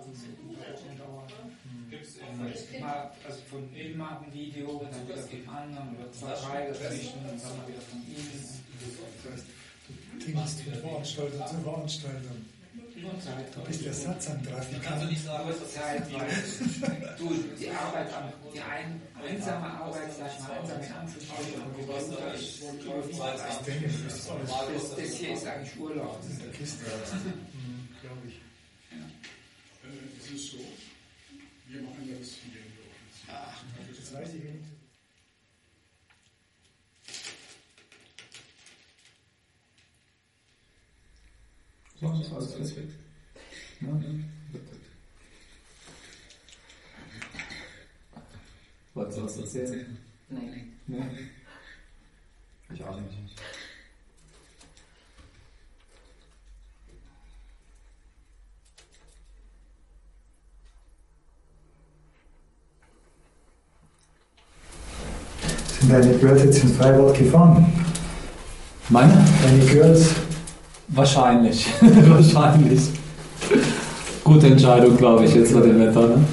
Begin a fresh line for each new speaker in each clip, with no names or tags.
Also von ihm mal ein Video, dann wieder von anderen oder zwei, drei dazwischen und dann mal wieder von ihm.
Du tingst von Veranstalter zu Veranstalter. Du bist Ersatzantrag.
Kannst du nicht sagen, was das heißt? Du, die Arbeit, die einsame Arbeit, sag ich mal, einsam in Anführungsstrichen, das hier ist eigentlich Urlaub.
Das ist der Kiste, glaube ich.
Es ist so, wir machen das hier.
Das weiß ich nicht.
Ja, das ist alles fit. Ja, wolltest du was erzählen?
Nein.
Nee. Ich auch nicht.
Sind deine Girls jetzt ins Freibad gefahren?
Meine?
Deine Girls?
Wahrscheinlich. Wahrscheinlich. Gute Entscheidung, glaube ich, jetzt bei dem Wetter. Ne?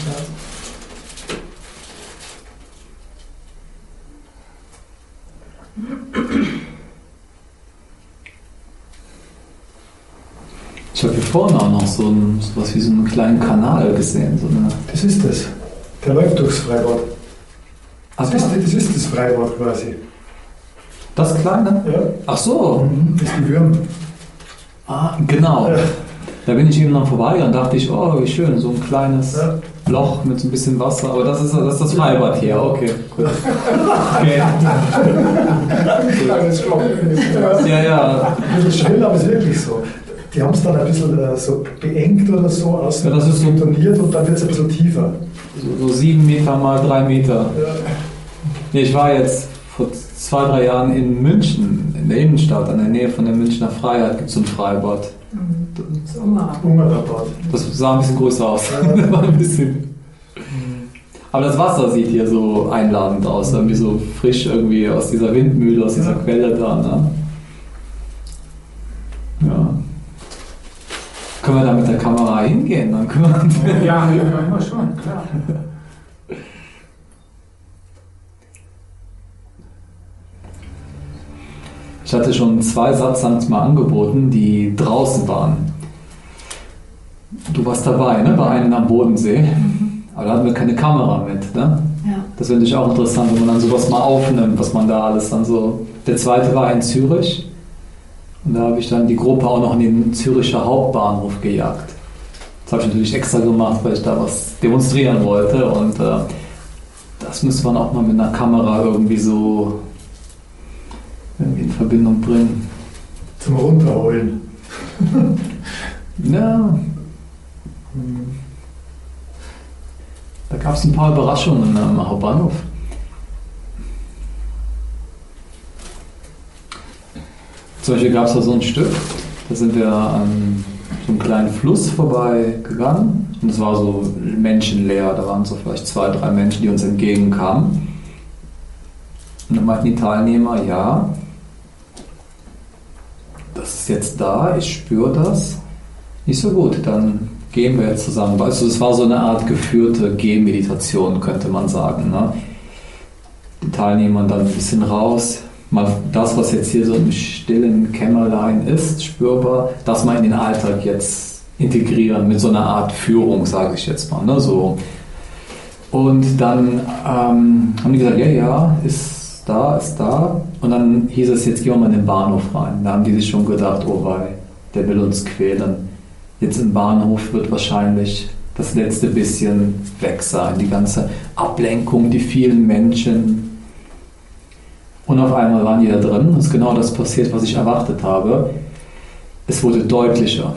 Ich habe hier vorne auch noch sowas wie so einen kleinen Kanal gesehen. So eine
Das ist das. Der läuft durchs Freibad.
Ach,
Das ist das Freibad quasi.
das kleine?
Ja.
Ach so.
Das ist die Würm.
Ah, genau.
Ja.
Da bin ich eben dann vorbei und dachte ich, oh, wie schön, so ein kleines Loch mit so ein bisschen Wasser. Aber das ist das Freibad hier, okay. Gut. Okay.
Kleines Loch.
Ja.
Das ist schön, aber es ist wirklich so. Die haben es dann ein bisschen so beengt oder so außen
Ja, das ist so
betoniert und dann wird es ein bisschen tiefer.
So 7 Meter mal 3 Meter.
Ja.
Nee, ich war jetzt vor 2, 3 Jahren in München, in der Innenstadt, an der Nähe von der Münchner Freiheit, gibt es so ein Freibad.
Ungarabad.
Das sah ein bisschen größer aus. War ein bisschen. Aber das Wasser sieht hier so einladend aus, irgendwie so frisch irgendwie aus dieser Windmühle, aus dieser Quelle da. Ne? Ja. Können wir da mit der Kamera hingehen? Dann können wir
Ja, können wir schon, klar.
Ich hatte schon 2 Satzangs mal angeboten, die draußen waren. Du warst dabei, ne? Bei einem am Bodensee. Aber da hatten wir keine Kamera mit. Ne?
Ja.
Das finde ich auch interessant, wenn man dann sowas mal aufnimmt, was man da alles dann so. Der zweite war in Zürich. Und da habe ich dann die Gruppe auch noch in den Züricher Hauptbahnhof gejagt. Das habe ich natürlich extra gemacht, weil ich da was demonstrieren wollte. Und das müsste man auch mal mit einer Kamera irgendwie so in Verbindung bringen.
Zum Runterholen.
Ja. Da gab es ein paar Überraschungen am Hauptbahnhof. Zum Beispiel gab es da so ein Stück, da sind wir an so einem kleinen Fluss vorbei gegangen und es war so menschenleer, da waren so vielleicht 2, 3 Menschen, die uns entgegenkamen. Und dann meinten die Teilnehmer, ja, das ist jetzt da, ich spüre das. Nicht so gut, dann gehen wir jetzt zusammen. Weißt du, es war so eine Art geführte Gehmeditation, könnte man sagen. Ne? Die Teilnehmer dann ein bisschen raus, mal das, was jetzt hier so im stillen Kämmerlein ist, spürbar, das mal in den Alltag jetzt integrieren mit so einer Art Führung, sage ich jetzt mal. Ne? So. Und dann haben die gesagt, ja, ist da. Und dann hieß es, jetzt gehen wir mal in den Bahnhof rein. Da haben die sich schon gedacht, oh wei, der will uns quälen. Jetzt im Bahnhof wird wahrscheinlich das letzte bisschen weg sein, die ganze Ablenkung, die vielen Menschen. Und auf einmal waren die da drin. Es ist genau das passiert, was ich erwartet habe. Es wurde deutlicher.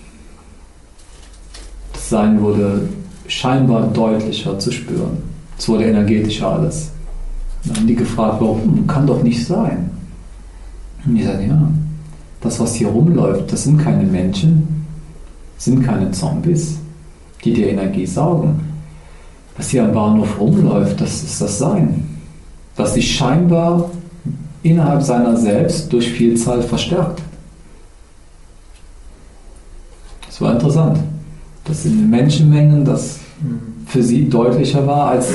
Das Sein wurde scheinbar deutlicher zu spüren. Es wurde energetischer alles. Dann haben die gefragt, warum? Kann doch nicht sein. Und die sagen, ja, das, was hier rumläuft, das sind keine Menschen, sind keine Zombies, die dir Energie saugen. Was hier am Bahnhof rumläuft, das ist das Sein, das sich scheinbar innerhalb seiner selbst durch Vielzahl verstärkt. Das war interessant. dass in den Menschenmengen das für sie deutlicher war, als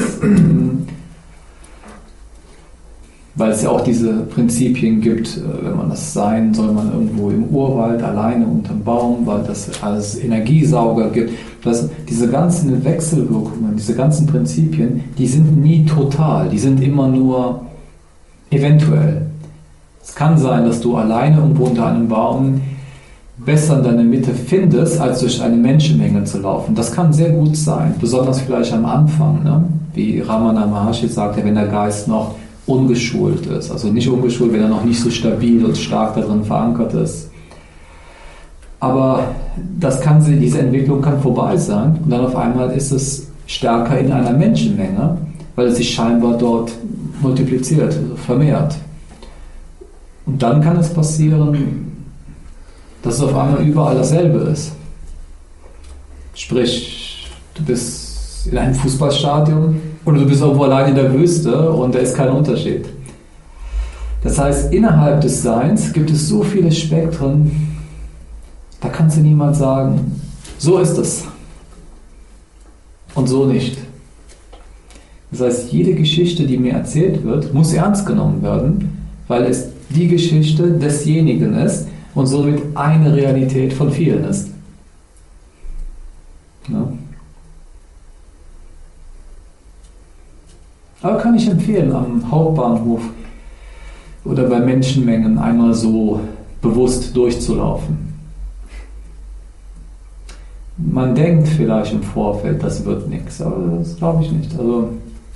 weil es ja auch diese Prinzipien gibt, wenn man das sein, soll man irgendwo im Urwald alleine unterm Baum, weil das alles Energiesauger gibt. Diese ganzen Wechselwirkungen, diese ganzen Prinzipien, die sind nie total, die sind immer nur eventuell. Es kann sein, dass du alleine irgendwo unter einem Baum besser in deine Mitte findest, als durch eine Menschenmenge zu laufen. Das kann sehr gut sein, besonders vielleicht am Anfang, ne? Wie Ramana Maharshi sagte, wenn der Geist noch ungeschult ist, also nicht ungeschult, wenn er noch nicht so stabil und stark darin verankert ist. Aber diese Entwicklung kann vorbei sein und dann auf einmal ist es stärker in einer Menschenmenge, weil es sich scheinbar dort multipliziert, vermehrt. Und dann kann es passieren, dass es auf einmal überall dasselbe ist. Sprich, du bist in einem Fußballstadion oder du bist irgendwo allein in der Wüste und da ist kein Unterschied. Das heißt, innerhalb des Seins gibt es so viele Spektren, da kannst du niemals sagen, so ist es und so nicht. Das heißt, jede Geschichte, die mir erzählt wird, muss ernst genommen werden, weil es die Geschichte desjenigen ist und somit eine Realität von vielen ist. Ja. Aber kann ich empfehlen, am Hauptbahnhof oder bei Menschenmengen einmal so bewusst durchzulaufen. Man denkt vielleicht im Vorfeld, das wird nichts, aber das glaube ich nicht. Also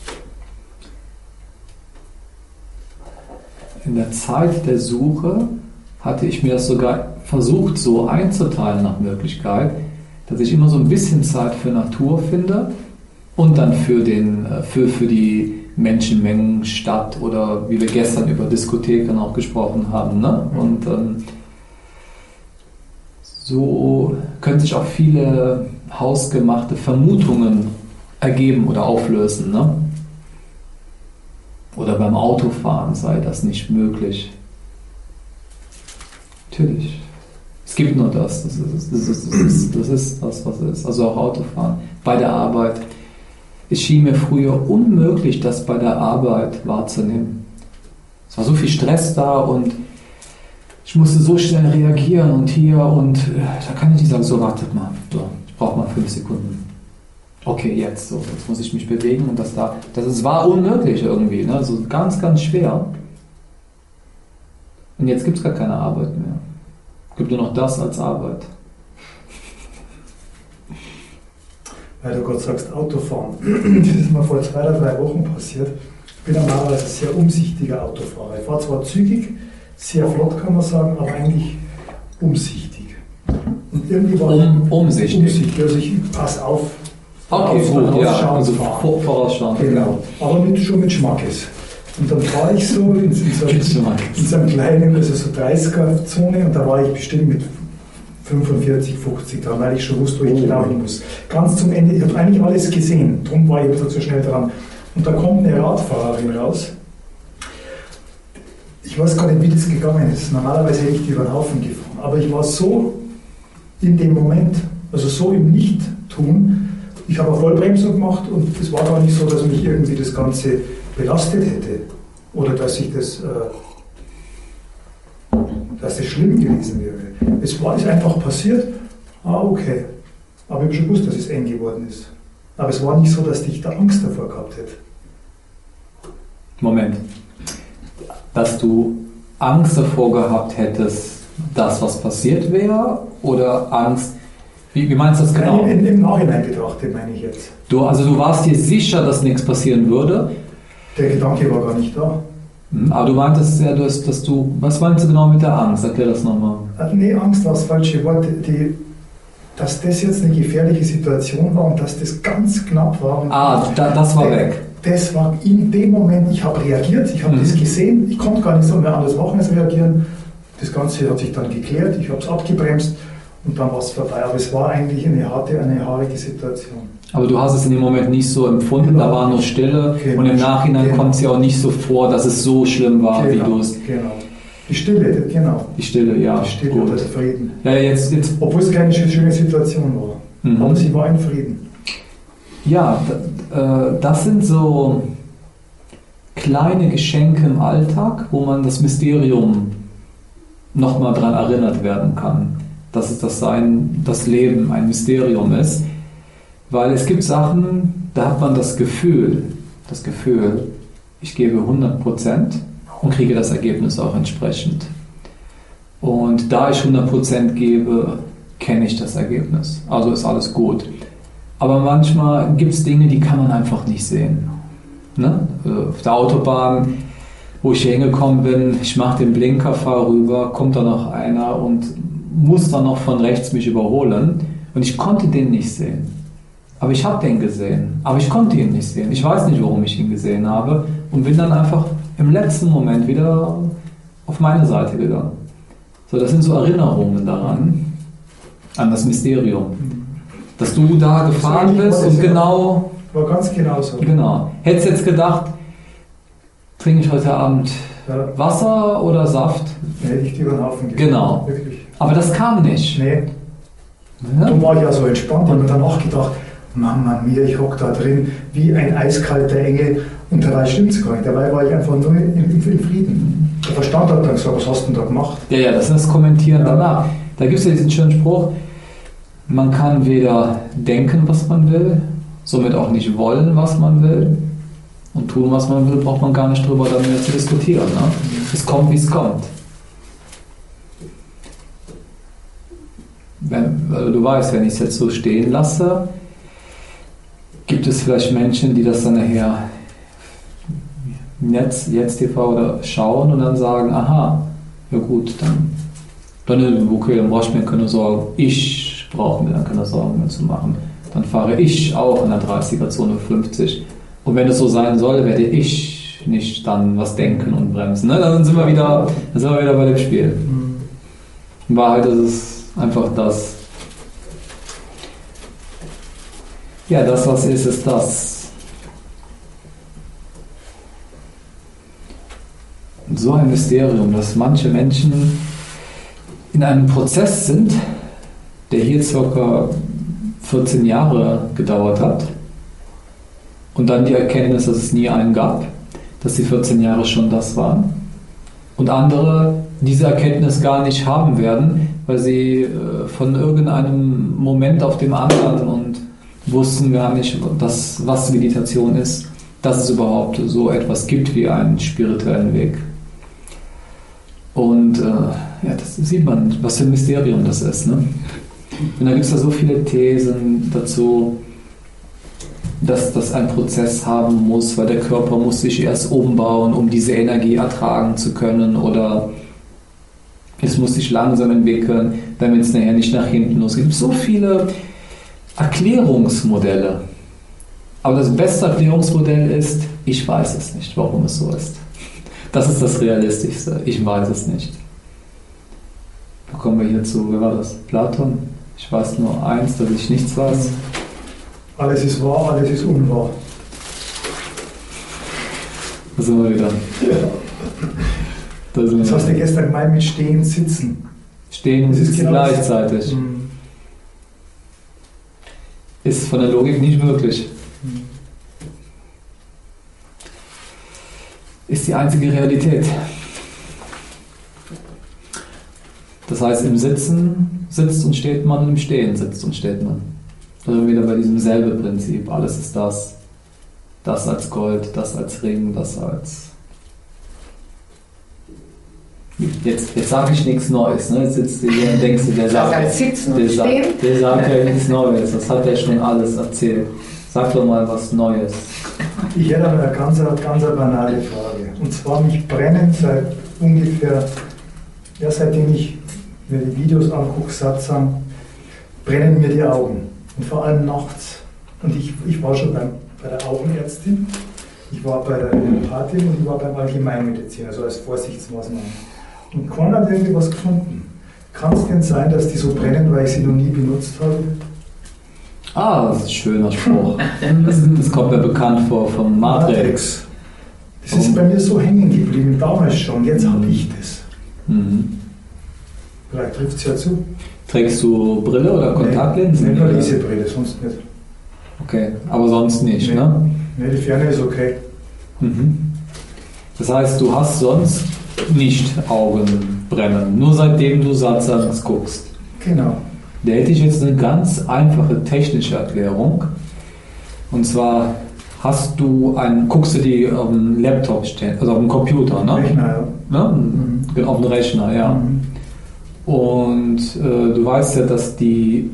in der Zeit der Suche hatte ich mir das sogar versucht so einzuteilen nach Möglichkeit, dass ich immer so ein bisschen Zeit für Natur finde und dann für die Menschenmengen, Stadt oder wie wir gestern über Diskotheken auch gesprochen haben. Ne? Und so können sich auch viele hausgemachte Vermutungen ergeben oder auflösen. Ne? Oder beim Autofahren sei das nicht möglich. Natürlich. Es gibt nur das. Das ist das, was es ist. Also auch Autofahren. Bei der Arbeit. Es schien mir früher unmöglich, das bei der Arbeit wahrzunehmen. Es war so viel Stress da und ich musste so schnell reagieren und hier und da kann ich nicht sagen, so wartet mal, so, ich brauche mal 5 Sekunden. Okay, jetzt muss ich mich bewegen und das war unmöglich irgendwie, ne? So ganz, ganz schwer. Und jetzt gibt es gar keine Arbeit mehr. Es gibt nur noch das als Arbeit.
Weil du gerade sagst, Autofahren. Das ist mir vor 2 oder 3 Wochen passiert. Ich bin normalerweise sehr umsichtiger Autofahrer. Ich fahre zwar zügig, sehr flott kann man sagen, aber eigentlich umsichtig. Und irgendwie war umsichtig. Also ich passe auf.
Okay, gut, ja, also vorausschauend.
Genau, aber schon mit Schmackes. Und dann fahre ich so in so einem kleinen, also so 30er-Zone und da war ich bestimmt mit 45, 50 dran, weil ich schon wusste, wo ich genau hin muss. Ganz zum Ende, ich habe eigentlich alles gesehen, darum war ich ein bisschen zu schnell dran. Und da kommt eine Radfahrerin raus. Ich weiß gar nicht, wie das gegangen ist. Normalerweise hätte ich die über den Haufen gefahren. Aber ich war so in dem Moment, also so im Nicht-Tun, ich habe eine Vollbremsung gemacht und es war gar nicht so, dass mich irgendwie das Ganze belastet hätte. Oder dass das schlimm gewesen wäre. Es ist einfach passiert, okay. Aber ich habe schon gewusst, dass es eng geworden ist. Aber es war nicht so, dass ich da Angst davor gehabt hätte.
Moment. Dass du Angst davor gehabt hättest, dass was passiert wäre? Oder Angst, wie meinst du das genau?
Nein, im Nachhinein betrachtet meine ich jetzt.
Du warst dir sicher, dass nichts passieren würde?
Der Gedanke war gar nicht da.
Aber du meintest ja, was meinst du genau mit der Angst? Erklär das nochmal.
Nee, Angst war das falsche Wort. Dass das jetzt eine gefährliche Situation war und dass das ganz knapp war.
Das war weg.
Das war in dem Moment, ich habe reagiert, ich habe das gesehen, ich konnte gar nicht so mehr anders machen als reagieren. Das Ganze hat sich dann geklärt, ich habe es abgebremst und dann war es vorbei. Aber es war eigentlich eine haarige Situation.
Aber du hast es in dem Moment nicht so empfunden, genau. Da war nur Stille und im Nachhinein kommt es ja auch nicht so vor, dass es so schlimm war, wie du es...
Genau. Die Stille, genau.
Die Stille, ja.
Die Stille oder der Frieden.
Ja, jetzt.
Obwohl es keine schöne Situation war. Aber sie war in Frieden.
Ja, das sind so kleine Geschenke im Alltag, wo man das Mysterium nochmal dran erinnert werden kann, dass es das Leben ein Mysterium ist. Weil es gibt Sachen, da hat man das Gefühl, ich gebe 100% und kriege das Ergebnis auch entsprechend. Und da ich 100% gebe, kenne ich das Ergebnis. Also ist alles gut. Aber manchmal gibt es Dinge, die kann man einfach nicht sehen. Ne? Auf der Autobahn, wo ich hier hingekommen bin, ich mache den Blinker, fahre rüber, kommt da noch einer und muss dann noch von rechts mich überholen. Und ich konnte den nicht sehen. Aber ich habe den gesehen. Aber ich konnte ihn nicht sehen. Ich weiß nicht, warum ich ihn gesehen habe. Und bin dann einfach im letzten Moment wieder auf meine Seite gegangen. So, das sind so Erinnerungen daran, an das Mysterium. Dass du da gefahren bist und genau...
War ganz genau so.
Genau. Hättest du jetzt gedacht, trinke ich heute Abend Wasser oder Saft?
Hätte ich dir über den Haufen gegeben.
Genau.
Wirklich.
Aber das kam nicht.
Nee.
Ja?
Darum war ich ja so entspannt. Ich habe mir dann auch gedacht, Mama mia, ich hocke da drin wie ein eiskalter Engel und dabei stimmt es gar nicht. Dabei war ich einfach nur im Frieden. Der Verstand hat dann gesagt, was hast du denn da gemacht?
Ja, das ist das Kommentieren danach. Da gibt es ja diesen schönen Spruch, man kann weder denken, was man will, somit auch nicht wollen, was man will. Und tun, was man will, braucht man gar nicht drüber dann mehr zu diskutieren. Ne? Es kommt, wie es kommt. Also du weißt, wenn ich es jetzt so stehen lasse, gibt es vielleicht Menschen, die das dann nachher jetzt TV oder schauen und dann sagen, aha, ja gut, dann okay, dann brauche ich mir keine Sorgen. Ich brauche mir dann keine Sorgen mehr zu machen. Dann fahre ich auch in der 30er-Zone 50. Und wenn es so sein soll, werde ich nicht dann was denken und bremsen. Ne? Dann sind wir wieder bei dem Spiel. In Wahrheit ist es einfach das. Ja, das, was ist das. Und so ein Mysterium, dass manche Menschen in einem Prozess sind, der hier ca. 14 Jahre gedauert hat. Und dann die Erkenntnis, dass es nie einen gab, dass die 14 Jahre schon das waren. Und andere diese Erkenntnis gar nicht haben werden, weil sie von irgendeinem Moment auf dem anderen und wussten gar nicht, was Meditation ist, dass es überhaupt so etwas gibt wie einen spirituellen Weg. Und das sieht man, was für ein Mysterium das ist. Ne? Und da gibt es ja so viele Thesen dazu, dass das ein Prozess haben muss, weil der Körper muss sich erst umbauen, um diese Energie ertragen zu können, oder es muss sich langsam entwickeln, damit es nachher nicht nach hinten losgeht. Es gibt so viele Erklärungsmodelle. Aber das beste Erklärungsmodell ist, ich weiß es nicht, warum es so ist. Das ist das Realistischste. Ich weiß es nicht. Da kommen wir hier zu, wer war das? Platon? Ich weiß nur eins, dass ich nichts weiß.
Alles ist wahr, alles ist unwahr.
Da sind wir wieder.
Ja. Das hast du gestern gemeint mit Stehen, Sitzen.
Stehen und Sitzen gleichzeitig. Ist von der Logik nicht möglich. Ist die einzige Realität. Das heißt, im Sitzen sitzt und steht man, im Stehen sitzt und steht man. Da sind wir wieder bei diesem selben Prinzip. Alles ist das. Das als Gold, das als Ring, das als... Jetzt sage ich nichts Neues. Ne? Jetzt sitzt du hier und denkst du, der sagt ja nichts Neues. Das hat er schon alles erzählt. Sag doch mal was Neues.
Ich hätte eine ganz banale Frage. Und zwar mich brennen seit ungefähr, seitdem ich mir die Videos angucke, Satsang, brennen mir die Augen. Und vor allem nachts. Und ich war schon bei der Augenärztin, ich war bei der Homöopathin und ich war beim Allgemeinmediziner, also als Vorsichtsmaßnahme. Und keiner hat irgendwie was gefunden. Kann es denn sein, dass die so brennen, weil ich sie noch nie benutzt habe?
Das ist ein schöner Spruch. Das kommt mir bekannt vor vom Matrix.
Das ist bei mir so hängen geblieben, damals schon, jetzt habe ich das. Vielleicht trifft es ja zu.
Trägst du Brille oder Kontaktlinsen?
Nee, nur Lesebrille, sonst nicht.
Okay, aber sonst nicht,
Nee.
ne?
Nee, die Ferne ist okay.
Mhm. Das heißt, du hast sonst nicht Augenbrennen, nur seitdem du Satzangs guckst.
Genau.
Da hätte ich jetzt eine ganz einfache technische Erklärung. Und zwar guckst du die auf dem Laptop stehen, also auf dem Computer, ne?
Rechner, ja.
Ne? Auf dem Rechner, ja.
Mhm.
Und du weißt ja, dass die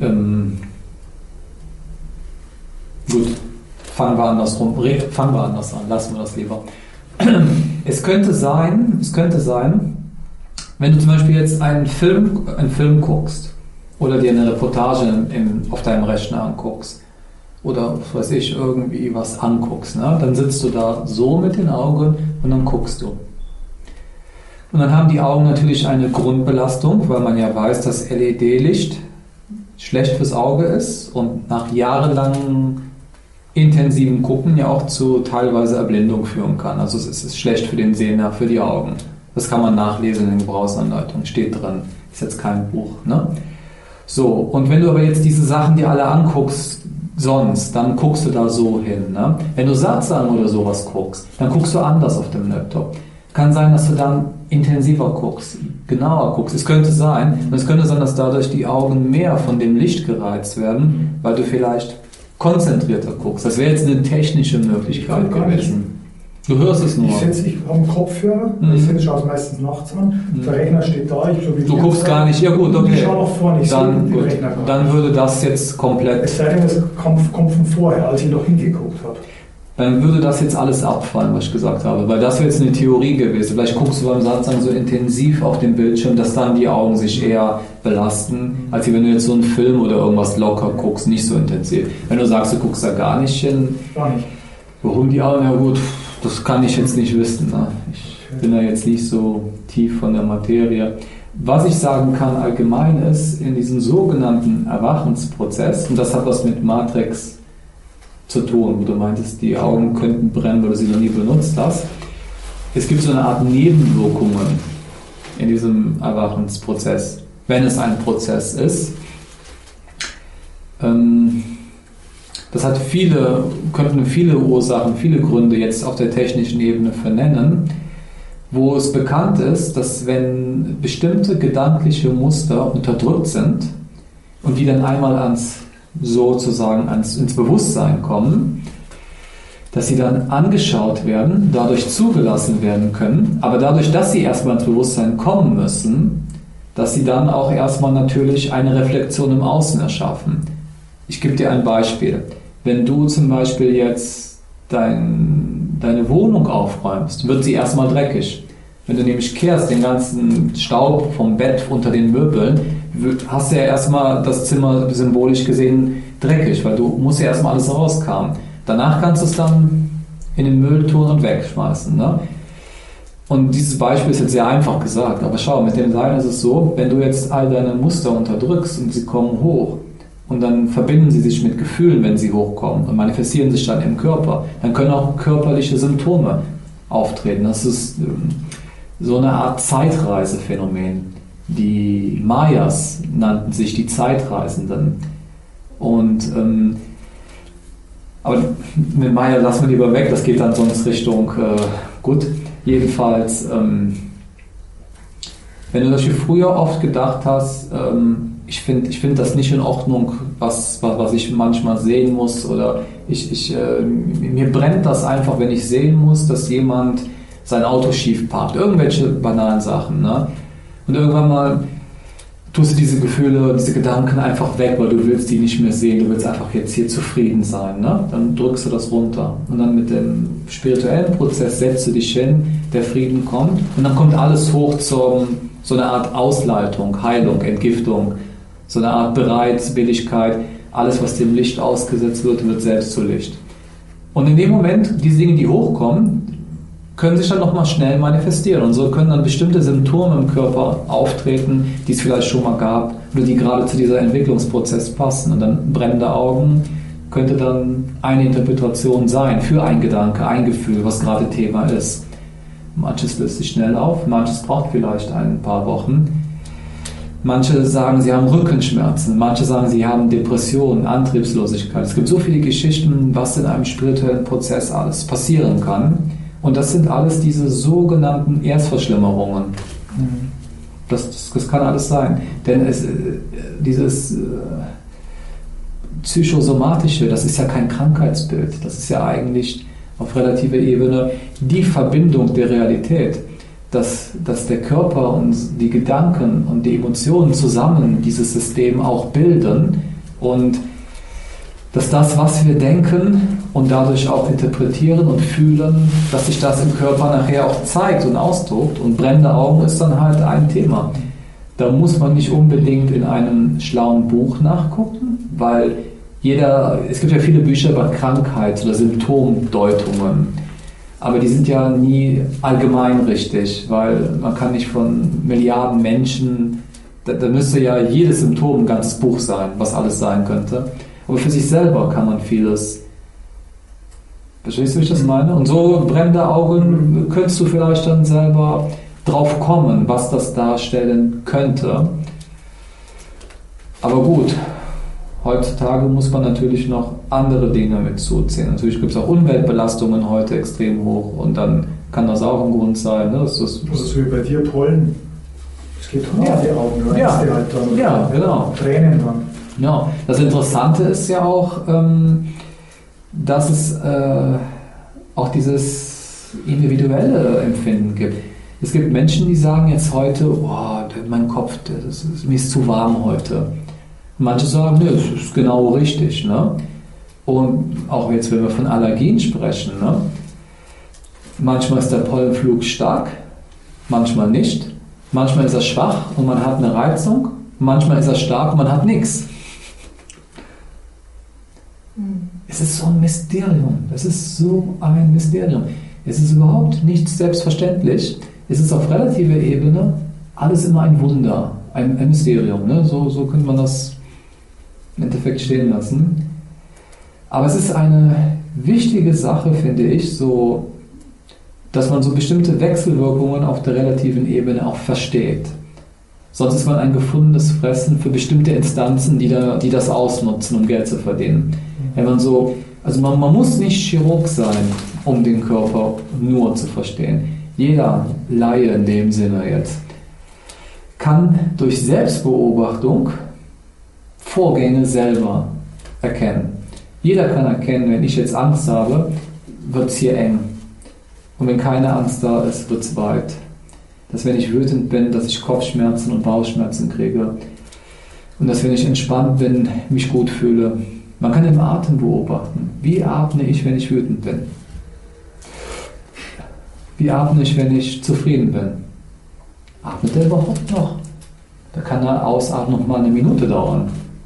gut, fangen wir anders an, lassen wir das lieber. Es könnte sein, wenn du zum Beispiel jetzt einen Film guckst oder dir eine Reportage auf deinem Rechner anguckst oder was weiß ich, irgendwie was anguckst, ne? Dann sitzt du da so mit den Augen und dann guckst du. Und dann haben die Augen natürlich eine Grundbelastung, weil man ja weiß, dass LED-Licht schlecht fürs Auge ist und nach jahrelangem intensiven Gucken ja auch zu teilweise Erblindung führen kann. Also es ist schlecht für den Sehner, für die Augen. Das kann man nachlesen in den Gebrauchsanleitungen, steht drin. Ist jetzt kein Buch, ne? So, und wenn du aber jetzt diese Sachen dir alle anguckst, dann guckst du da so hin, ne? Wenn du Satzang oder sowas guckst, dann guckst du anders auf dem Laptop. Kann sein, dass du dann intensiver guckst, genauer guckst. Es könnte sein, dass dadurch die Augen mehr von dem Licht gereizt werden, weil du vielleicht konzentrierter guckst. Das wäre jetzt eine technische Möglichkeit gewesen. Du hörst es nur.
Ich habe einen Kopfhörer, ich schaue es meistens nachts an. Der Rechner steht da.
Du guckst gar nicht, ja gut, okay.
Ich schaue nach vorne,
dann würde das jetzt komplett...
Es sei denn, es kommt von vorher, als ich noch hingeguckt habe.
Dann würde das jetzt alles abfallen, was ich gesagt habe, weil das wäre jetzt eine Theorie gewesen. Vielleicht guckst du beim Satzang so intensiv auf den Bildschirm, dass dann die Augen sich eher belasten, als wenn du jetzt so einen Film oder irgendwas locker guckst, nicht so intensiv. Wenn du sagst, du guckst da gar nicht hin, warum die Augen, ja gut, das kann ich jetzt nicht wissen. Ne? Ich bin da jetzt nicht so tief von der Materie. Was ich sagen kann allgemein ist, in diesem sogenannten Erwachensprozess, und das hat was mit Matrix zu tun, wo du meintest, die Augen könnten brennen, weil du sie noch nie benutzt hast. Es gibt so eine Art Nebenwirkungen in diesem Erwachensprozess, wenn es ein Prozess ist. Das hat könnten viele Ursachen, viele Gründe jetzt auf der technischen Ebene vernennen, wo es bekannt ist, dass wenn bestimmte gedankliche Muster unterdrückt sind und die dann einmal ins Bewusstsein kommen, dass sie dann angeschaut werden, dadurch zugelassen werden können, aber dadurch, dass sie erstmal ins Bewusstsein kommen müssen, dass sie dann auch erstmal natürlich eine Reflexion im Außen erschaffen. Ich gebe dir ein Beispiel. Wenn du zum Beispiel jetzt deine Wohnung aufräumst, wird sie erstmal dreckig. Wenn du nämlich kehrst, den ganzen Staub vom Bett unter den Möbeln, hast du ja erstmal das Zimmer symbolisch gesehen dreckig, weil du musst ja erstmal alles rauskamen. Danach kannst du es dann in den Müll tun und wegschmeißen. Ne? Und dieses Beispiel ist jetzt sehr einfach gesagt, aber schau, mit dem Sein ist es so, wenn du jetzt all deine Muster unterdrückst und sie kommen hoch und dann verbinden sie sich mit Gefühlen, wenn sie hochkommen und manifestieren sich dann im Körper, dann können auch körperliche Symptome auftreten. Das ist so eine Art Zeitreisephänomen. Die Mayas nannten sich die Zeitreisenden. Und aber mit Maya lassen wir lieber weg, das geht dann sonst Richtung gut. Jedenfalls, wenn du das wie früher oft gedacht hast, ich find das nicht in Ordnung, was ich manchmal sehen muss, oder mir brennt das einfach, wenn ich sehen muss, dass jemand sein Auto schief parkt. Irgendwelche banalen Sachen. Ne? Und irgendwann mal tust du diese Gefühle, diese Gedanken einfach weg, weil du willst die nicht mehr sehen, du willst einfach jetzt hier zufrieden sein. Ne? Dann drückst du das runter. Und dann mit dem spirituellen Prozess setzt du dich hin, der Frieden kommt und dann kommt alles hoch so eine Art Ausleitung, Heilung, Entgiftung, so eine Art Bereitwilligkeit. Alles, was dem Licht ausgesetzt wird, wird selbst zu Licht. Und in dem Moment, diese Dinge, die hochkommen, können sich dann nochmal schnell manifestieren. Und so können dann bestimmte Symptome im Körper auftreten, die es vielleicht schon mal gab oder die gerade zu dieser Entwicklungsprozess passen. Und dann brennende Augen könnte dann eine Interpretation sein für ein Gedanke, ein Gefühl, was gerade Thema ist. Manches löst sich schnell auf, manches braucht vielleicht ein paar Wochen. Manche sagen, sie haben Rückenschmerzen, manche sagen, sie haben Depressionen, Antriebslosigkeit. Es gibt so viele Geschichten, was in einem spirituellen Prozess alles passieren kann. Und das sind alles diese sogenannten Erstverschlimmerungen. Das kann alles sein. Denn dieses Psychosomatische, das ist ja kein Krankheitsbild. Das ist ja eigentlich auf relativer Ebene die Verbindung der Realität. Dass der Körper und die Gedanken und die Emotionen zusammen dieses System auch bilden und dass das, was wir denken und dadurch auch interpretieren und fühlen, dass sich das im Körper nachher auch zeigt und ausdruckt. Und brennende Augen ist dann halt ein Thema. Da muss man nicht unbedingt in einem schlauen Buch nachgucken, weil es gibt ja viele Bücher über Krankheits- oder Symptomdeutungen. Aber die sind ja nie allgemein richtig, weil man kann nicht von Milliarden Menschen, da müsste ja jedes Symptom ein ganzes Buch sein, was alles sein könnte. Aber für sich selber kann man vieles. Verstehst du, wie ich das meine? Und so brennende Augen könntest du vielleicht dann selber drauf kommen, was das darstellen könnte. Aber gut. Heutzutage muss man natürlich noch andere Dinge mit zuzählen. Natürlich gibt es auch Umweltbelastungen heute extrem hoch und dann kann das auch ein Grund sein. Ne?
Oder so wie bei dir Pollen. Es geht auch auf die Augen, du
ja.
halt dann.
Ja, genau.
Tränen dann.
Ja, das Interessante ist ja auch, dass es auch dieses individuelle Empfinden gibt. Es gibt Menschen, die sagen jetzt heute, oh, mein Kopf, mir ist zu warm heute. Manche sagen, ne, das ist genau richtig. Ne? Und auch jetzt, wenn wir von Allergien sprechen, ne? Manchmal ist der Pollenflug stark, manchmal nicht. Manchmal ist er schwach und man hat eine Reizung. Manchmal ist er stark und man hat nichts. Es ist so ein Mysterium. Es ist so ein Mysterium. Es ist überhaupt nicht selbstverständlich. Es ist auf relativer Ebene alles immer ein Wunder, ein Mysterium. Ne? So könnte man das im Endeffekt stehen lassen. Aber es ist eine wichtige Sache, finde ich, so, dass man so bestimmte Wechselwirkungen auf der relativen Ebene auch versteht. Sonst ist man ein gefundenes Fressen für bestimmte Instanzen, die das ausnutzen, um Geld zu verdienen. Wenn man man muss nicht Chirurg sein, um den Körper nur zu verstehen. Jeder Laie in dem Sinne jetzt kann durch Selbstbeobachtung Vorgänge selber erkennen. Jeder kann erkennen, wenn ich jetzt Angst habe, wird es hier eng. Und wenn keine Angst da ist, wird es weit. Dass wenn ich wütend bin, dass ich Kopfschmerzen und Bauchschmerzen kriege. Und dass wenn ich entspannt bin, mich gut fühle. Man kann den Atem beobachten. Wie atme ich, wenn ich wütend bin? Wie atme ich, wenn ich zufrieden bin? Atmet er überhaupt noch? Da kann eine Ausatmung mal eine Minute dauern.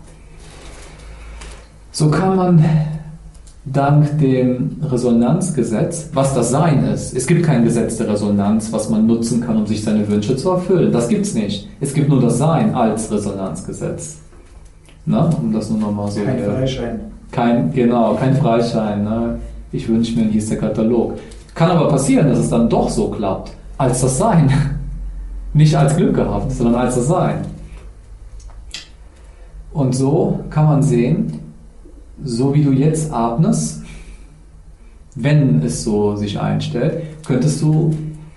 So kann man dank dem Resonanzgesetz, was das Sein ist, es gibt kein Gesetz der Resonanz, was man nutzen kann, um sich seine Wünsche zu erfüllen. Das gibt es nicht. Es gibt nur das Sein als Resonanzgesetz. Na, um das nur nochmal so...
Kein Freischein.
Kein Freischein. Ne? Ich wünsche mir, hier ist der Katalog. Kann aber passieren, dass es dann doch so klappt, als das Sein. Nicht als Glück gehabt, sondern als das Sein. Und so kann man sehen, so wie du jetzt atmest, wenn es so sich einstellt, könntest du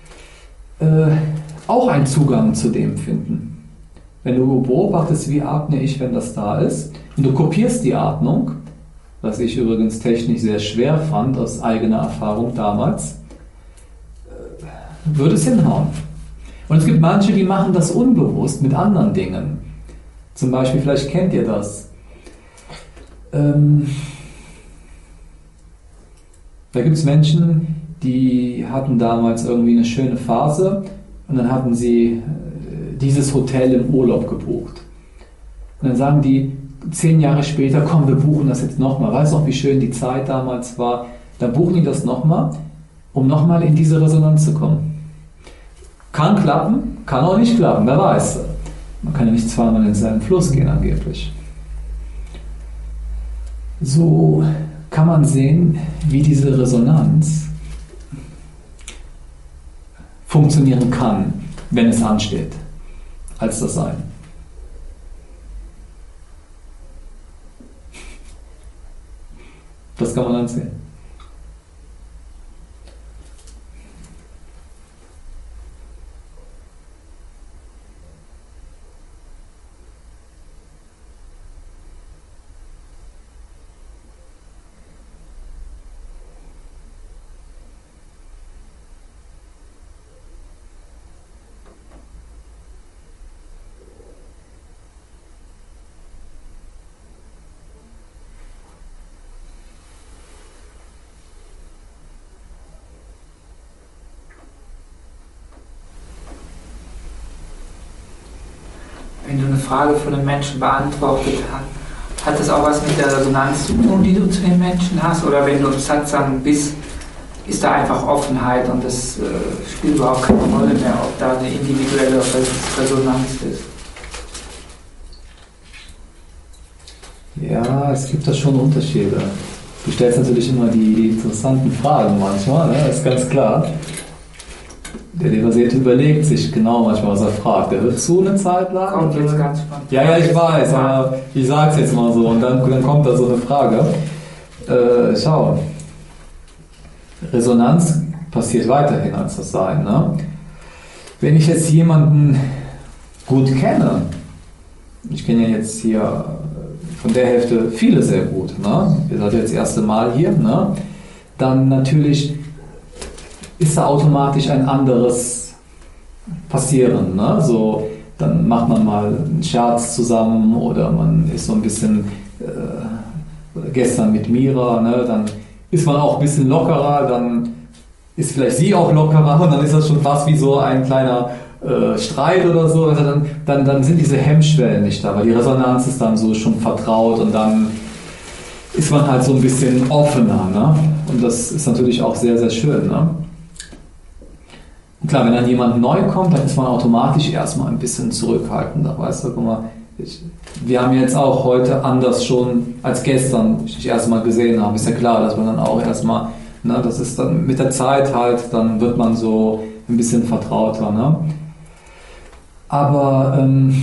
auch einen Zugang zu dem finden. Wenn du beobachtest, wie atme ich, wenn das da ist, und du kopierst die Atmung, was ich übrigens technisch sehr schwer fand, aus eigener Erfahrung damals, würde es hinhauen. Und es gibt manche, die machen das unbewusst mit anderen Dingen. Zum Beispiel, vielleicht kennt ihr das. Da gibt es Menschen, die hatten damals irgendwie eine schöne Phase und dann hatten sie dieses Hotel im Urlaub gebucht. Und dann sagen die 10 Jahre später, komm, wir buchen das jetzt nochmal. Weißt du noch, wie schön die Zeit damals war? Dann buchen die das nochmal, um nochmal in diese Resonanz zu kommen. Kann klappen, kann auch nicht klappen, wer weiß. Man kann ja nicht zweimal in seinen Fluss gehen angeblich. So kann man sehen, wie diese Resonanz funktionieren kann, wenn es ansteht, als das Sein. das kann man dann sehen.
Wenn du eine Frage von einem Menschen beantwortet hast, hat das auch was mit der Resonanz zu tun, die du zu den Menschen hast? Oder wenn du im Satsang bist, ist da einfach Offenheit und das spielt überhaupt keine Rolle mehr, ob da eine individuelle Resonanz ist?
Ja, es gibt da schon Unterschiede. Du stellst natürlich immer die interessanten Fragen manchmal, ne? Das ist ganz klar. Der Deversierte überlegt sich genau manchmal, was er fragt. Der hört zu eine Zeit lang.
Kommt jetzt ganz spannend.
Ja, ich weiß, aber ich sag's jetzt mal so und dann kommt da so eine Frage. Schau, Resonanz passiert weiterhin als das Sein. Ne? Wenn ich jetzt jemanden gut kenne, ich kenne ja jetzt hier von der Hälfte viele sehr gut, ne? Ihr seid jetzt das erste Mal hier, ne? Dann natürlich ist da automatisch ein anderes Passieren. Ne? So, dann macht man mal einen Scherz zusammen oder man ist so ein bisschen, gestern mit Mira, ne? Dann ist man auch ein bisschen lockerer, dann ist vielleicht sie auch lockerer und dann ist das schon fast wie so ein kleiner Streit oder so. Also dann sind diese Hemmschwellen nicht da, weil die Resonanz ist dann so schon vertraut und dann ist man halt so ein bisschen offener. Ne? Und das ist natürlich auch sehr, sehr schön. Ne? Und klar, wenn dann jemand neu kommt, dann ist man automatisch erstmal ein bisschen zurückhaltender. Weißt du, guck mal, wir haben jetzt auch heute anders schon als gestern, ich dich erstmal gesehen habe. Ist ja klar, dass man dann auch erstmal, ne, das ist dann mit der Zeit halt, dann wird man so ein bisschen vertrauter. Ne? Aber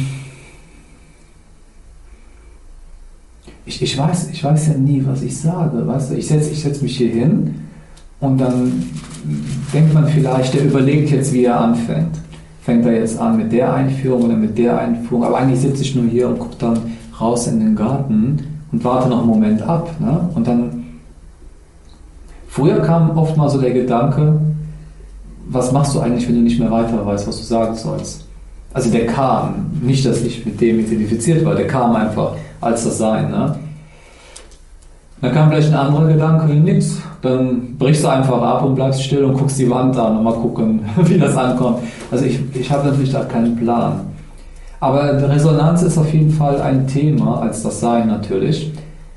ich weiß ja nie, was ich sage. Weißt du, ich setz mich hier hin und dann denkt man vielleicht, der überlegt jetzt, wie er anfängt. Fängt er jetzt an mit der Einführung oder mit der Einführung? Aber eigentlich sitze ich nur hier und gucke dann raus in den Garten und warte noch einen Moment ab. Ne? Und dann, früher kam oft mal so der Gedanke, was machst du eigentlich, wenn du nicht mehr weiter weißt, was du sagen sollst? Also der kam, nicht, dass ich mit dem identifiziert war, der kam einfach als das Sein. Ne? Dann kam vielleicht ein anderer Gedanke, nix. Dann brichst du einfach ab und bleibst still und guckst die Wand an und mal gucken, wie das ankommt. Also ich habe natürlich da keinen Plan. Aber Resonanz ist auf jeden Fall ein Thema, als das Sein natürlich.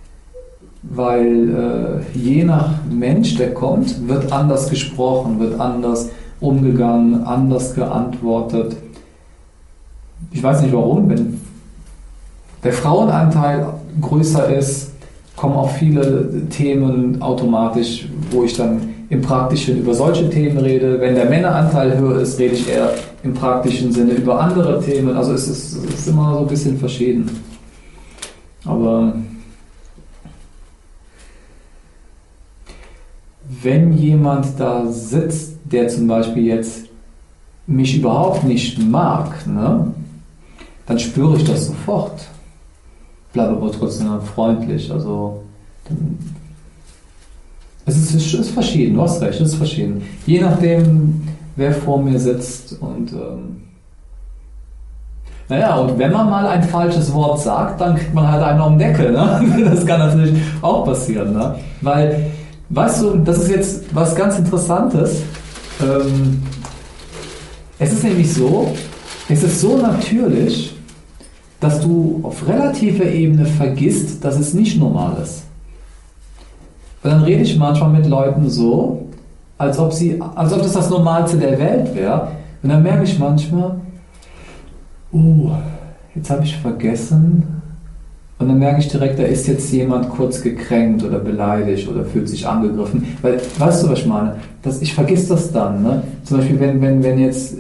Weil je nach Mensch, der kommt, wird anders gesprochen, wird anders umgegangen, anders geantwortet. Ich weiß nicht warum, wenn der Frauenanteil größer ist, kommen auch viele Themen automatisch, wo ich dann im Praktischen über solche Themen rede. Wenn der Männeranteil höher ist, rede ich eher im praktischen Sinne über andere Themen. Also es ist immer so ein bisschen verschieden. Aber wenn jemand da sitzt, der zum Beispiel jetzt mich überhaupt nicht mag, ne, dann spüre ich das sofort. Bleibe aber trotzdem freundlich. Also es ist verschieden, du hast recht, es ist verschieden. Je nachdem, wer vor mir sitzt und und wenn man mal ein falsches Wort sagt, dann kriegt man halt einen auf den Deckel. Ne? Das kann natürlich auch passieren. Ne? Weil, weißt du, das ist jetzt was ganz Interessantes. Es ist nämlich so, es ist so natürlich, dass du auf relativer Ebene vergisst, dass es nicht normal ist. Und dann rede ich manchmal mit Leuten so, als ob das das Normalste der Welt wäre. Und dann merke ich manchmal, jetzt habe ich vergessen. Und dann merke ich direkt, da ist jetzt jemand kurz gekränkt oder beleidigt oder fühlt sich angegriffen. Weil, weißt du, was ich meine? Ich vergiss das dann. Ne? Zum Beispiel, wenn jetzt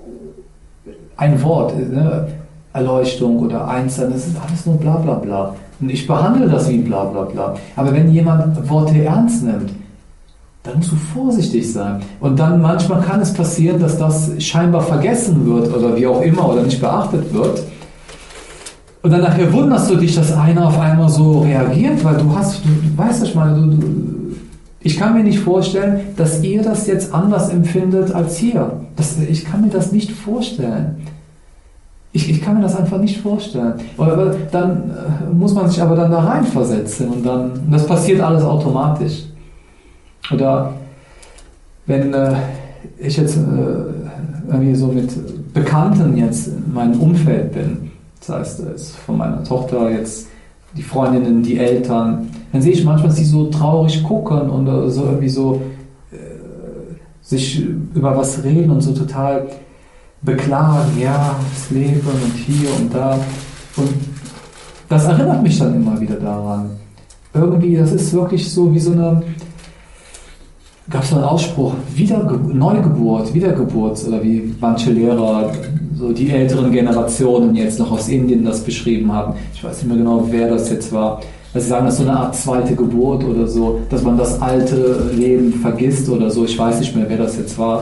ein Wort, ne? Erleuchtung oder Einzelne, das ist alles nur bla bla bla. und ich behandle das wie bla bla bla. Aber wenn jemand Worte ernst nimmt, dann musst du vorsichtig sein. Und dann manchmal kann es passieren, dass das scheinbar vergessen wird oder wie auch immer oder nicht beachtet wird. Und dann nachher wunderst du dich, dass einer auf einmal so reagiert, weil du weißt du, ich kann mir nicht vorstellen, dass ihr das jetzt anders empfindet als hier. Ich kann mir das nicht vorstellen. Ich kann mir das einfach nicht vorstellen. Aber dann muss man sich aber dann da reinversetzen und das passiert alles automatisch. Oder wenn ich jetzt irgendwie so mit Bekannten jetzt in meinem Umfeld bin, das heißt, es ist von meiner Tochter jetzt die Freundinnen, die Eltern, dann sehe ich manchmal, dass sie so traurig gucken und so irgendwie so sich über was reden und so total beklagen, ja, das Leben und hier und da. Und das erinnert mich dann immer wieder daran. Irgendwie, das ist wirklich so wie so eine, gab es so einen Ausspruch, Neugeburt, Wiedergeburt, oder wie manche Lehrer, so die älteren Generationen jetzt noch aus Indien das beschrieben haben. Ich weiß nicht mehr genau, wer das jetzt war. Also sie sagen, das ist so eine Art zweite Geburt oder so, dass man das alte Leben vergisst oder so. Ich weiß nicht mehr, wer das jetzt war.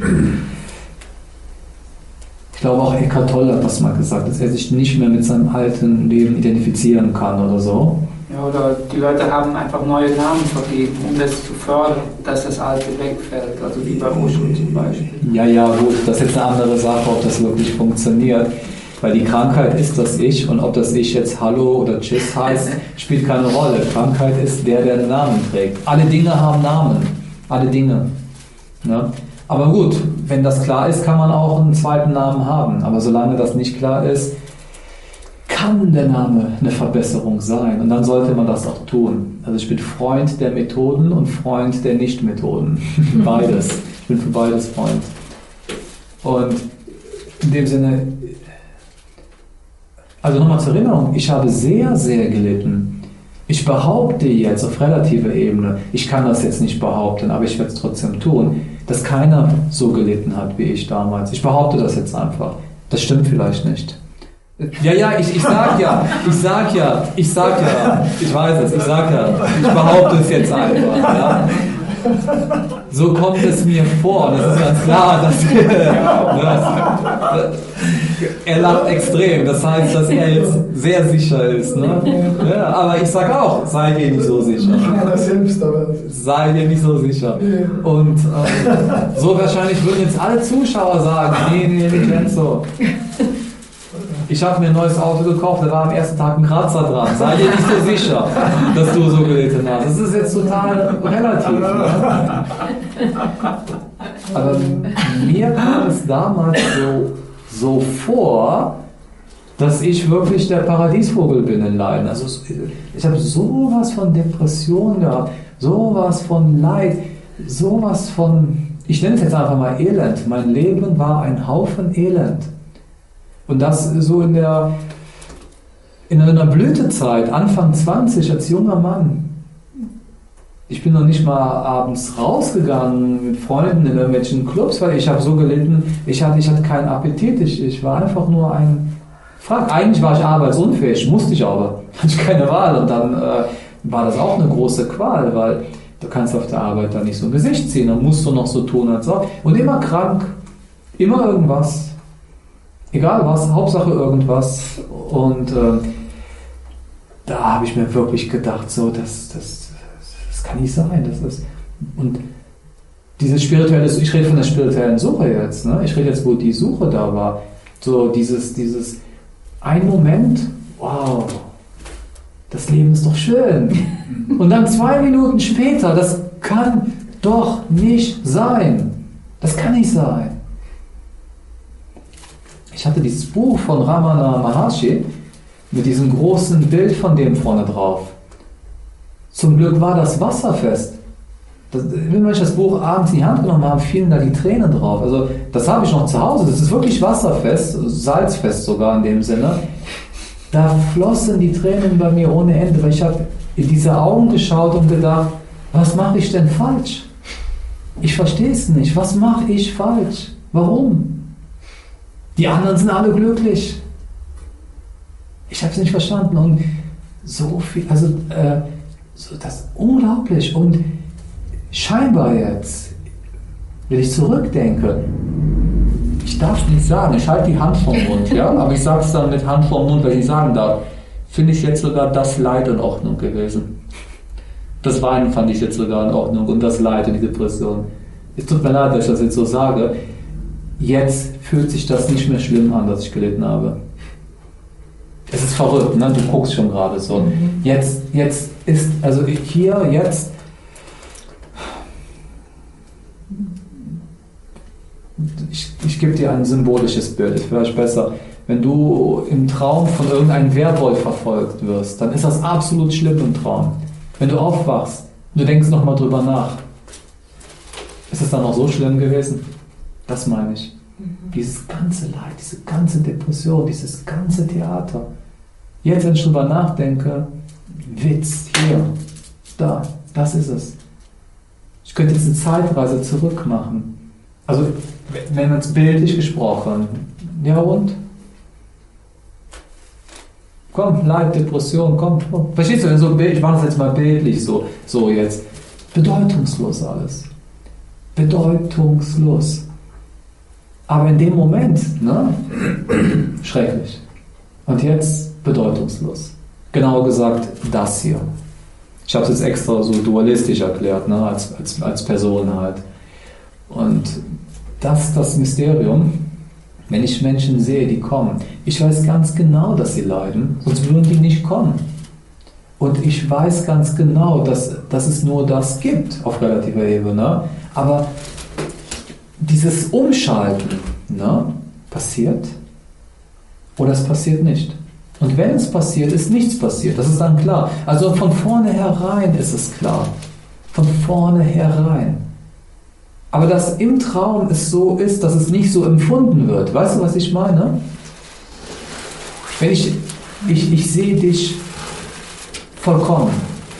Ich glaube auch Eckhart Tolle hat das mal gesagt, dass er sich nicht mehr mit seinem alten Leben identifizieren kann oder so.
Ja, oder die Leute haben einfach neue Namen vergeben, um das zu fördern, dass das Alte wegfällt, also wie bei Osho zum Beispiel.
Ja, gut, das ist jetzt eine andere Sache, ob das wirklich funktioniert. Weil die Krankheit ist das Ich und ob das Ich jetzt Hallo oder Tschüss heißt, spielt keine Rolle. Krankheit ist der den Namen trägt. Alle Dinge haben Namen. Alle Dinge. Ne? Aber gut, wenn das klar ist, kann man auch einen zweiten Namen haben. Aber solange das nicht klar ist, kann der Name eine Verbesserung sein. Und dann sollte man das auch tun. Also ich bin Freund der Methoden und Freund der Nicht-Methoden. Beides. Ich bin für beides Freund. Und in dem Sinne, also nochmal zur Erinnerung, ich habe sehr, sehr gelitten. Ich behaupte jetzt auf relativer Ebene, ich kann das jetzt nicht behaupten, aber ich werde es trotzdem tun, dass keiner so gelitten hat wie ich damals. Ich behaupte das jetzt einfach. Das stimmt vielleicht nicht. Ja, ich sag ja, ich weiß es, ich behaupte es jetzt einfach. Ja. So kommt es mir vor, das ist ganz klar, dass er lacht extrem, das heißt, dass er jetzt sehr sicher ist. Ne? Ja, aber ich sage auch, sei dir nicht so sicher. Sei dir nicht so sicher. Und so wahrscheinlich würden jetzt alle Zuschauer sagen, nee, nicht ganz so. Ich habe mir ein neues Auto gekauft, da war am ersten Tag ein Kratzer dran. Sei dir nicht so sicher, dass du so gelitten hast. Das ist jetzt total relativ. Ne? Aber mir kam es damals so vor, dass ich wirklich der Paradiesvogel bin in Leiden. Also ich habe sowas von Depression gehabt, sowas von Leid, sowas von, ich nenne es jetzt einfach mal Elend. Mein Leben war ein Haufen Elend. Und das so in einer Blütezeit, Anfang 20, als junger Mann. Ich bin noch nicht mal abends rausgegangen mit Freunden in irgendwelchen Clubs, weil ich habe so gelitten, ich hatte keinen Appetit, ich war einfach nur eigentlich war ich arbeitsunfähig, musste ich aber, hatte ich keine Wahl. Und dann war das auch eine große Qual, weil du kannst auf der Arbeit da nicht so ein Gesicht ziehen, dann musst du noch so tun als auch. Und immer krank, immer irgendwas. Egal was, Hauptsache irgendwas. Und da habe ich mir wirklich gedacht, so, das kann nicht sein. Und dieses spirituelle, ich rede von der spirituellen Suche jetzt, ne? Ich rede jetzt, wo die Suche da war. So dieses ein Moment, wow, das Leben ist doch schön. Und dann 2 Minuten später, das kann doch nicht sein. Das kann nicht sein. Ich hatte dieses Buch von Ramana Maharshi mit diesem großen Bild von dem vorne drauf. Zum Glück war das wasserfest. Wenn wir das Buch abends in die Hand genommen haben, fielen da die Tränen drauf. Also das habe ich noch zu Hause. Das ist wirklich wasserfest, salzfest sogar in dem Sinne. Da flossen die Tränen bei mir ohne Ende, weil ich habe in diese Augen geschaut und gedacht, was mache ich denn falsch? Ich verstehe es nicht. Was mache ich falsch? Warum? Die anderen sind alle glücklich. Ich habe es nicht verstanden. Und so viel, also so das ist unglaublich. Und scheinbar jetzt, wenn ich zurückdenke, ich darf nicht sagen, ich halte die Hand vom Mund, ja, aber ich sage es dann mit Hand vom Mund, weil ich nicht sagen darf, finde ich jetzt sogar das Leid in Ordnung gewesen. Das Weinen fand ich jetzt sogar in Ordnung und das Leid und die Depression. Es tut mir leid, dass ich das jetzt so sage. Jetzt fühlt sich das nicht mehr schlimm an, dass ich gelitten habe. Es ist verrückt, ne? Du guckst schon gerade so. Jetzt ist, also hier, jetzt, ich gebe dir ein symbolisches Bild, ist vielleicht besser. Wenn du im Traum von irgendeinem Werwolf verfolgt wirst, dann ist das absolut schlimm im Traum. Wenn du aufwachst und du denkst nochmal drüber nach, ist es dann auch so schlimm gewesen? Das meine ich. Dieses ganze Leid, diese ganze Depression, dieses ganze Theater. Jetzt, wenn ich drüber nachdenke, Witz, hier, da, das ist es. Ich könnte jetzt eine Zeitreise zurück machen. Also, wenn man es bildlich gesprochen, ja und? Komm, Leid, Depression, komm. Verstehst du, so ich mache das jetzt mal bildlich, so jetzt. Bedeutungslos alles. Bedeutungslos. Aber in dem Moment, ne, schrecklich. Und jetzt bedeutungslos. Genauer gesagt, das hier. Ich habe es jetzt extra so dualistisch erklärt, ne, als Person halt. Und das Mysterium, wenn ich Menschen sehe, die kommen, ich weiß ganz genau, dass sie leiden, sonst würden die nicht kommen. Und ich weiß ganz genau, dass es nur das gibt auf relativer Ebene. Aber dieses Umschalten, ne, passiert oder es passiert nicht. Und wenn es passiert, ist nichts passiert. Das ist dann klar. Also von vornherein ist es klar. Von vornherein. Aber dass im Traum es so ist, dass es nicht so empfunden wird. Weißt du, was ich meine? Wenn ich sehe dich vollkommen.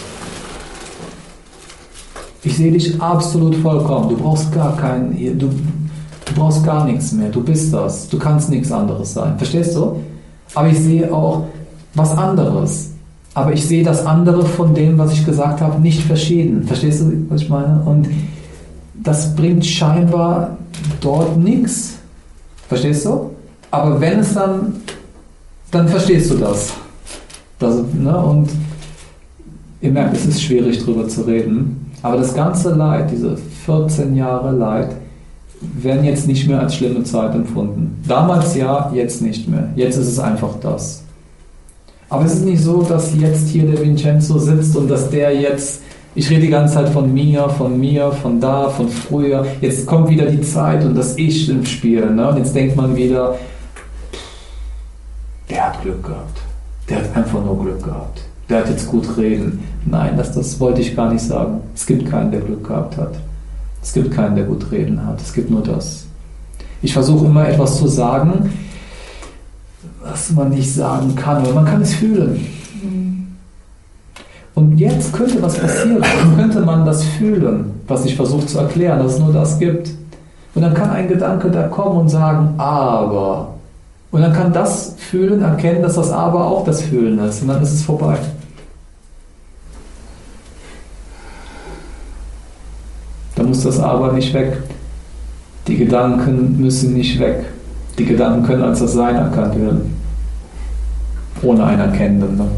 Ich sehe dich absolut vollkommen. Du brauchst du brauchst gar nichts mehr. Du bist das. Du kannst nichts anderes sein. Verstehst du? Aber ich sehe auch was anderes. Aber ich sehe das andere von dem, was ich gesagt habe, nicht verschieden. Verstehst du, was ich meine? Und das bringt scheinbar dort nichts. Verstehst du? Aber wenn es dann verstehst du das. Ne? Und ihr merkt, es ist schwierig drüber zu reden. Aber das ganze Leid, diese 14 Jahre Leid, werden jetzt nicht mehr als schlimme Zeit empfunden. Damals ja, jetzt nicht mehr. Jetzt ist es einfach das. Aber es ist nicht so, dass jetzt hier der Vincenzo sitzt und dass der jetzt, ich rede die ganze Zeit von mir, von da, von früher. Jetzt kommt wieder die Zeit und das Ich im Spiel. Ne? Und jetzt denkt man wieder, der hat Glück gehabt. Der hat einfach nur Glück gehabt. Der hat jetzt gut reden. Nein, das wollte ich gar nicht sagen. Es gibt keinen, der Glück gehabt hat. Es gibt keinen, der gut reden hat. Es gibt nur das. Ich versuche immer etwas zu sagen, was man nicht sagen kann, aber man kann es fühlen. Und jetzt könnte was passieren. Könnte man das fühlen, was ich versuche zu erklären, dass es nur das gibt. Und dann kann ein Gedanke da kommen und sagen, aber. Und dann kann das Fühlen erkennen, dass das aber auch das Fühlen ist. Und dann ist es vorbei. Da muss das aber nicht weg. Die Gedanken müssen nicht weg. Die Gedanken können als das Sein erkannt werden. Ohne einen Erkennenden. Ne?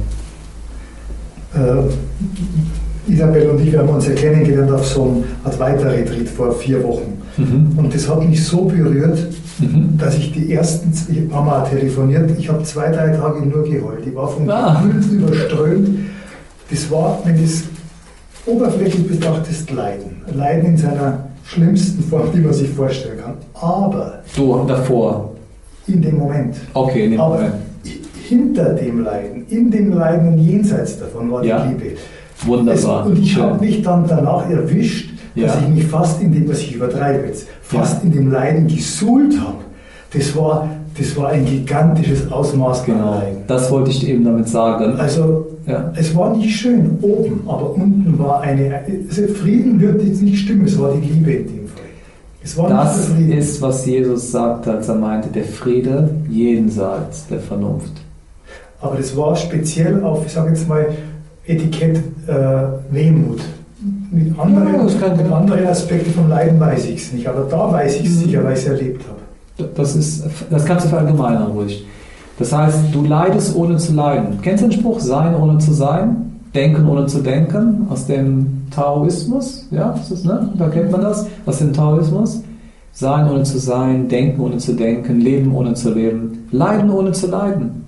Isabel und ich, wir haben uns ja kennengelernt auf so einem Advaita-Retreat vor 4 Wochen. Und das hat mich so berührt, dass ich ich habe mal telefoniert, ich habe 2-3 Tage nur geheult. Ich war von Gefühlen überströmt. Das war, wenn du es oberflächlich betrachtest, Leiden. Leiden in seiner schlimmsten Form, die man sich vorstellen kann. Aber...
Du davor?
In dem Moment.
Okay, in dem Moment.
Hinter dem Leiden, in dem Leiden und jenseits davon war die Liebe.
Wunderbar.
Und ich habe mich dann danach erwischt, dass ich mich fast in dem, was ich übertreibe jetzt, fast in dem Leiden gesuhlt habe. Das war ein gigantisches Ausmaß an Leiden.
Das wollte ich eben damit sagen.
Also, es war nicht schön oben, aber unten war Frieden wird jetzt nicht stimmen, es war die Liebe in dem Fall. Es war
das ist, was Jesus sagte, als er meinte, der Friede jenseits der Vernunft.
aber das war speziell auf, ich sage jetzt mal, Etikett Wehmut. Mit anderen Aspekten vom Leiden weiß ich es nicht, aber da weiß ich es sicher, weil ich es erlebt habe.
Das kannst du verallgemeinern ruhig. Das heißt, du leidest ohne zu leiden. Kennst du den Spruch, sein ohne zu sein? Denken ohne zu denken, aus dem Taoismus, ja, das ist, ne? Da kennt man das, aus dem Taoismus. Sein ohne zu sein, denken ohne zu denken, leben ohne zu leben, leiden ohne zu leiden.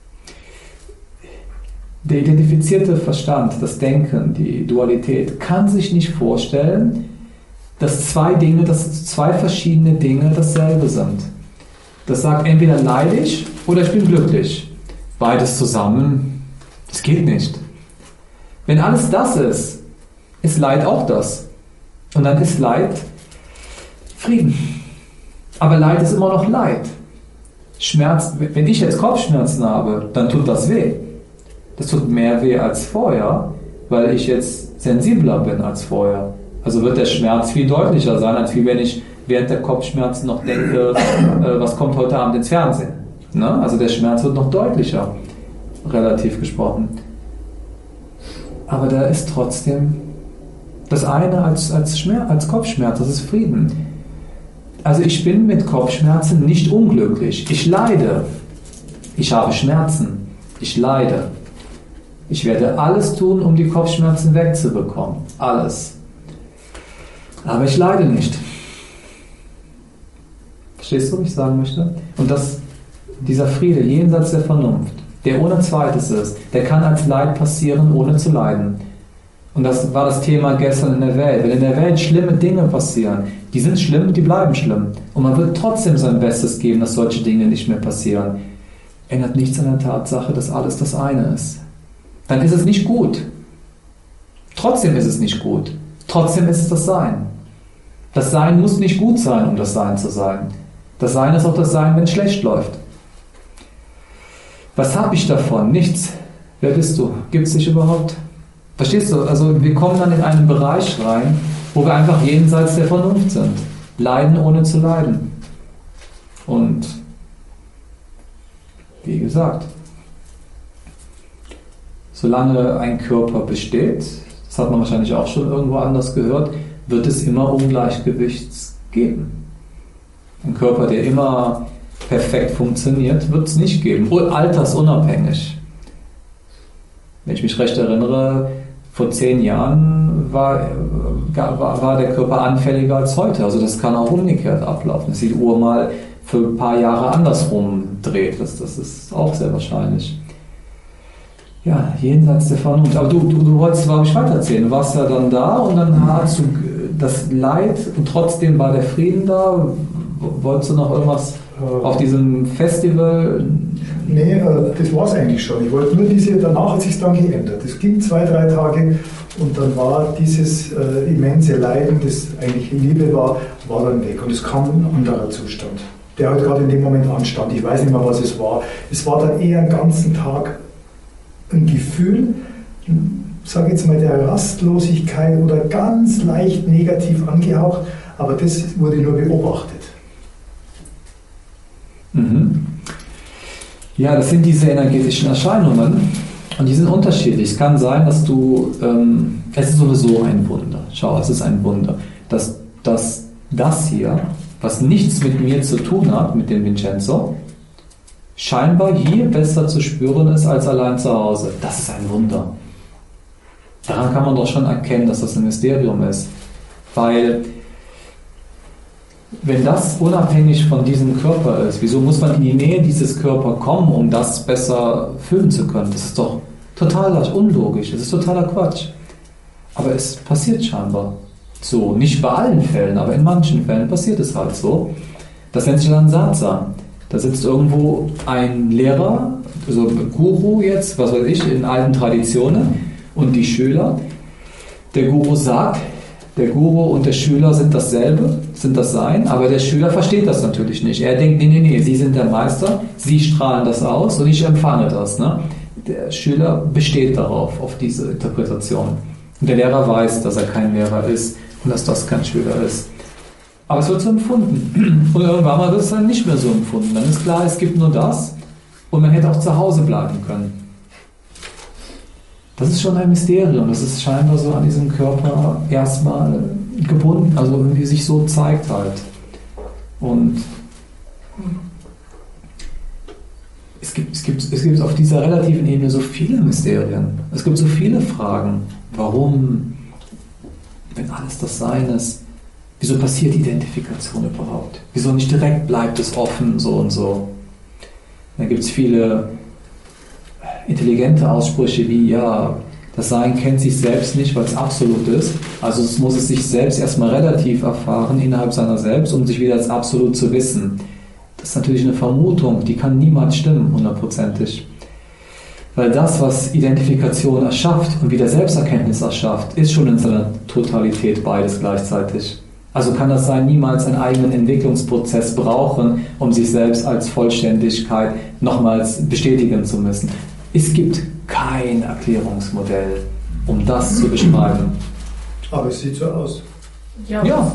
Der identifizierte Verstand, das Denken, die Dualität, kann sich nicht vorstellen, dass zwei verschiedene Dinge dasselbe sind. Das sagt, entweder leide ich oder ich bin glücklich. Beides zusammen, das geht nicht. Wenn alles das ist Leid auch das. Und dann ist Leid Frieden. Aber Leid ist immer noch Leid. Schmerz, wenn ich jetzt Kopfschmerzen habe, dann tut das weh. Das tut mehr weh als vorher, weil ich jetzt sensibler bin als vorher. Also wird der Schmerz viel deutlicher sein, als wenn ich während der Kopfschmerzen noch denke, was kommt heute Abend ins Fernsehen. Ne? Also der Schmerz wird noch deutlicher, relativ gesprochen. Aber da ist trotzdem das eine als Kopfschmerz, das ist Frieden. Also ich bin mit Kopfschmerzen nicht unglücklich. Ich leide. Ich habe Schmerzen. Ich leide. Ich werde alles tun, um die Kopfschmerzen wegzubekommen. Alles. Aber ich leide nicht. Verstehst du, was ich sagen möchte? Und dieser Friede jenseits der Vernunft, der ohne Zweites ist, der kann als Leid passieren, ohne zu leiden. Und das war das Thema gestern in der Welt. Wenn in der Welt schlimme Dinge passieren, die sind schlimm, die bleiben schlimm. Und man wird trotzdem sein Bestes geben, dass solche Dinge nicht mehr passieren. Ändert nichts an der Tatsache, dass alles das eine ist. Dann ist es nicht gut. Trotzdem ist es nicht gut. Trotzdem ist es das Sein. Das Sein muss nicht gut sein, um das Sein zu sein. Das Sein ist auch das Sein, wenn es schlecht läuft. Was habe ich davon? Nichts. Wer bist du? Gibt es dich überhaupt? Verstehst du? Also wir kommen dann in einen Bereich rein, wo wir einfach jenseits der Vernunft sind. Leiden ohne zu leiden. Und wie gesagt, solange ein Körper besteht, das hat man wahrscheinlich auch schon irgendwo anders gehört, wird es immer Ungleichgewicht geben. Ein Körper, der immer perfekt funktioniert, wird es nicht geben. Altersunabhängig. Wenn ich mich recht erinnere, vor 10 Jahren war der Körper anfälliger als heute. Also das kann auch umgekehrt ablaufen, dass die Uhr mal für ein paar Jahre andersrum dreht. Das ist auch sehr wahrscheinlich. Ja, jenseits der Vernunft. Aber du wolltest, glaube ich, weitererzählen. Du warst ja dann da und dann hast du das Leid und trotzdem war der Frieden da. Wolltest du noch irgendwas auf diesem Festival?
Nee, das war es eigentlich schon. Ich wollte nur danach hat es sich dann geändert. Es ging 2-3 Tage und dann war dieses immense Leiden, das eigentlich Liebe war dann weg. Und es kam ein anderer Zustand, der halt gerade in dem Moment anstand. Ich weiß nicht mehr, was es war. Es war dann eher einen ganzen Tag ein Gefühl, sage jetzt mal, der Rastlosigkeit oder ganz leicht negativ angehaucht, aber das wurde nur beobachtet.
Mhm. Ja, das sind diese energetischen Erscheinungen und die sind unterschiedlich. Es kann sein, dass es ist sowieso ein Wunder. Schau, es ist ein Wunder, dass das hier, was nichts mit mir zu tun hat, mit dem Vincenzo, scheinbar hier besser zu spüren ist als allein zu Hause. Das ist ein Wunder. Daran kann man doch schon erkennen, dass das ein Mysterium ist. Weil, wenn das unabhängig von diesem Körper ist, wieso muss man in die Nähe dieses Körpers kommen, um das besser fühlen zu können? Das ist doch total unlogisch, das ist totaler Quatsch. Aber es passiert scheinbar so. Nicht bei allen Fällen, aber in manchen Fällen passiert es halt so. Das nennt sich dann Satsang. Da sitzt irgendwo ein Lehrer, also Guru jetzt, was weiß ich, in alten Traditionen und die Schüler. Der Guru sagt, der Guru und der Schüler sind dasselbe, sind das Sein, aber der Schüler versteht das natürlich nicht. Er denkt, nee, Sie sind der Meister, Sie strahlen das aus und ich empfange das. Ne? Der Schüler besteht darauf, auf diese Interpretation. Und der Lehrer weiß, dass er kein Lehrer ist und dass das kein Schüler ist. Aber es wird so empfunden. Und irgendwann mal wird es dann nicht mehr so empfunden. Dann ist klar, es gibt nur das Und man hätte auch zu Hause bleiben können. Das ist schon ein Mysterium. Das ist scheinbar so an diesem Körper erstmal gebunden, also irgendwie sich so zeigt halt. Und es gibt auf dieser relativen Ebene so viele Mysterien. Es gibt so viele Fragen. Warum, wenn alles das Sein ist, wieso passiert Identifikation überhaupt? Wieso nicht direkt bleibt es offen, so und so? Da gibt es viele intelligente Aussprüche wie, ja, das Sein kennt sich selbst nicht, weil es absolut ist. Also es muss es sich selbst erstmal relativ erfahren innerhalb seiner selbst, um sich wieder als absolut zu wissen. Das ist natürlich eine Vermutung, die kann niemals stimmen, hundertprozentig. Weil das, was Identifikation erschafft und wieder Selbsterkenntnis erschafft, ist schon in seiner Totalität beides gleichzeitig. Also kann das Sein niemals einen eigenen Entwicklungsprozess brauchen, um sich selbst als Vollständigkeit nochmals bestätigen zu müssen. Es gibt kein Erklärungsmodell, um das zu beschreiben.
Aber es sieht so aus.
Ja,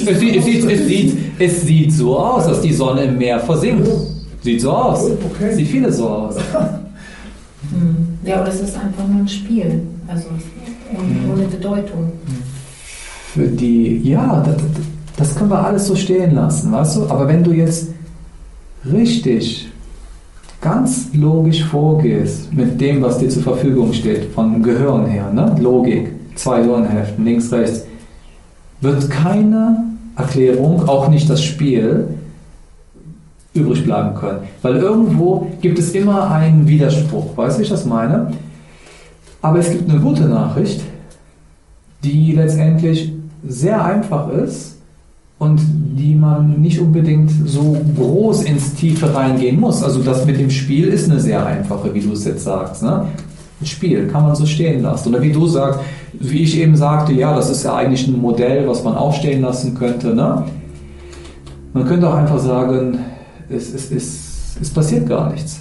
es sieht so aus, dass die Sonne im Meer versinkt. Sieht so aus.
Okay.
Sieht vieles so aus.
Ja, oder es ist einfach nur ein Spiel. Also ohne Bedeutung.
Für die, ja, das können wir alles so stehen lassen, weißt du? Aber wenn du jetzt richtig ganz logisch vorgehst mit dem, was dir zur Verfügung steht, vom Gehirn her, ne? Logik, 2 Hirnhälften, links, rechts, wird keine Erklärung, auch nicht das Spiel, übrig bleiben können. Weil irgendwo gibt es immer einen Widerspruch, weißt du, wie ich das meine? Aber es gibt eine gute Nachricht, die letztendlich sehr einfach ist und die man nicht unbedingt so groß ins Tiefe reingehen muss. Also das mit dem Spiel ist eine sehr einfache, wie du es jetzt sagst. Ne? Ein Spiel kann man so stehen lassen. Oder wie du sagst, wie ich eben sagte, ja, das ist ja eigentlich ein Modell, was man auch stehen lassen könnte. Ne? Man könnte auch einfach sagen, es passiert gar nichts.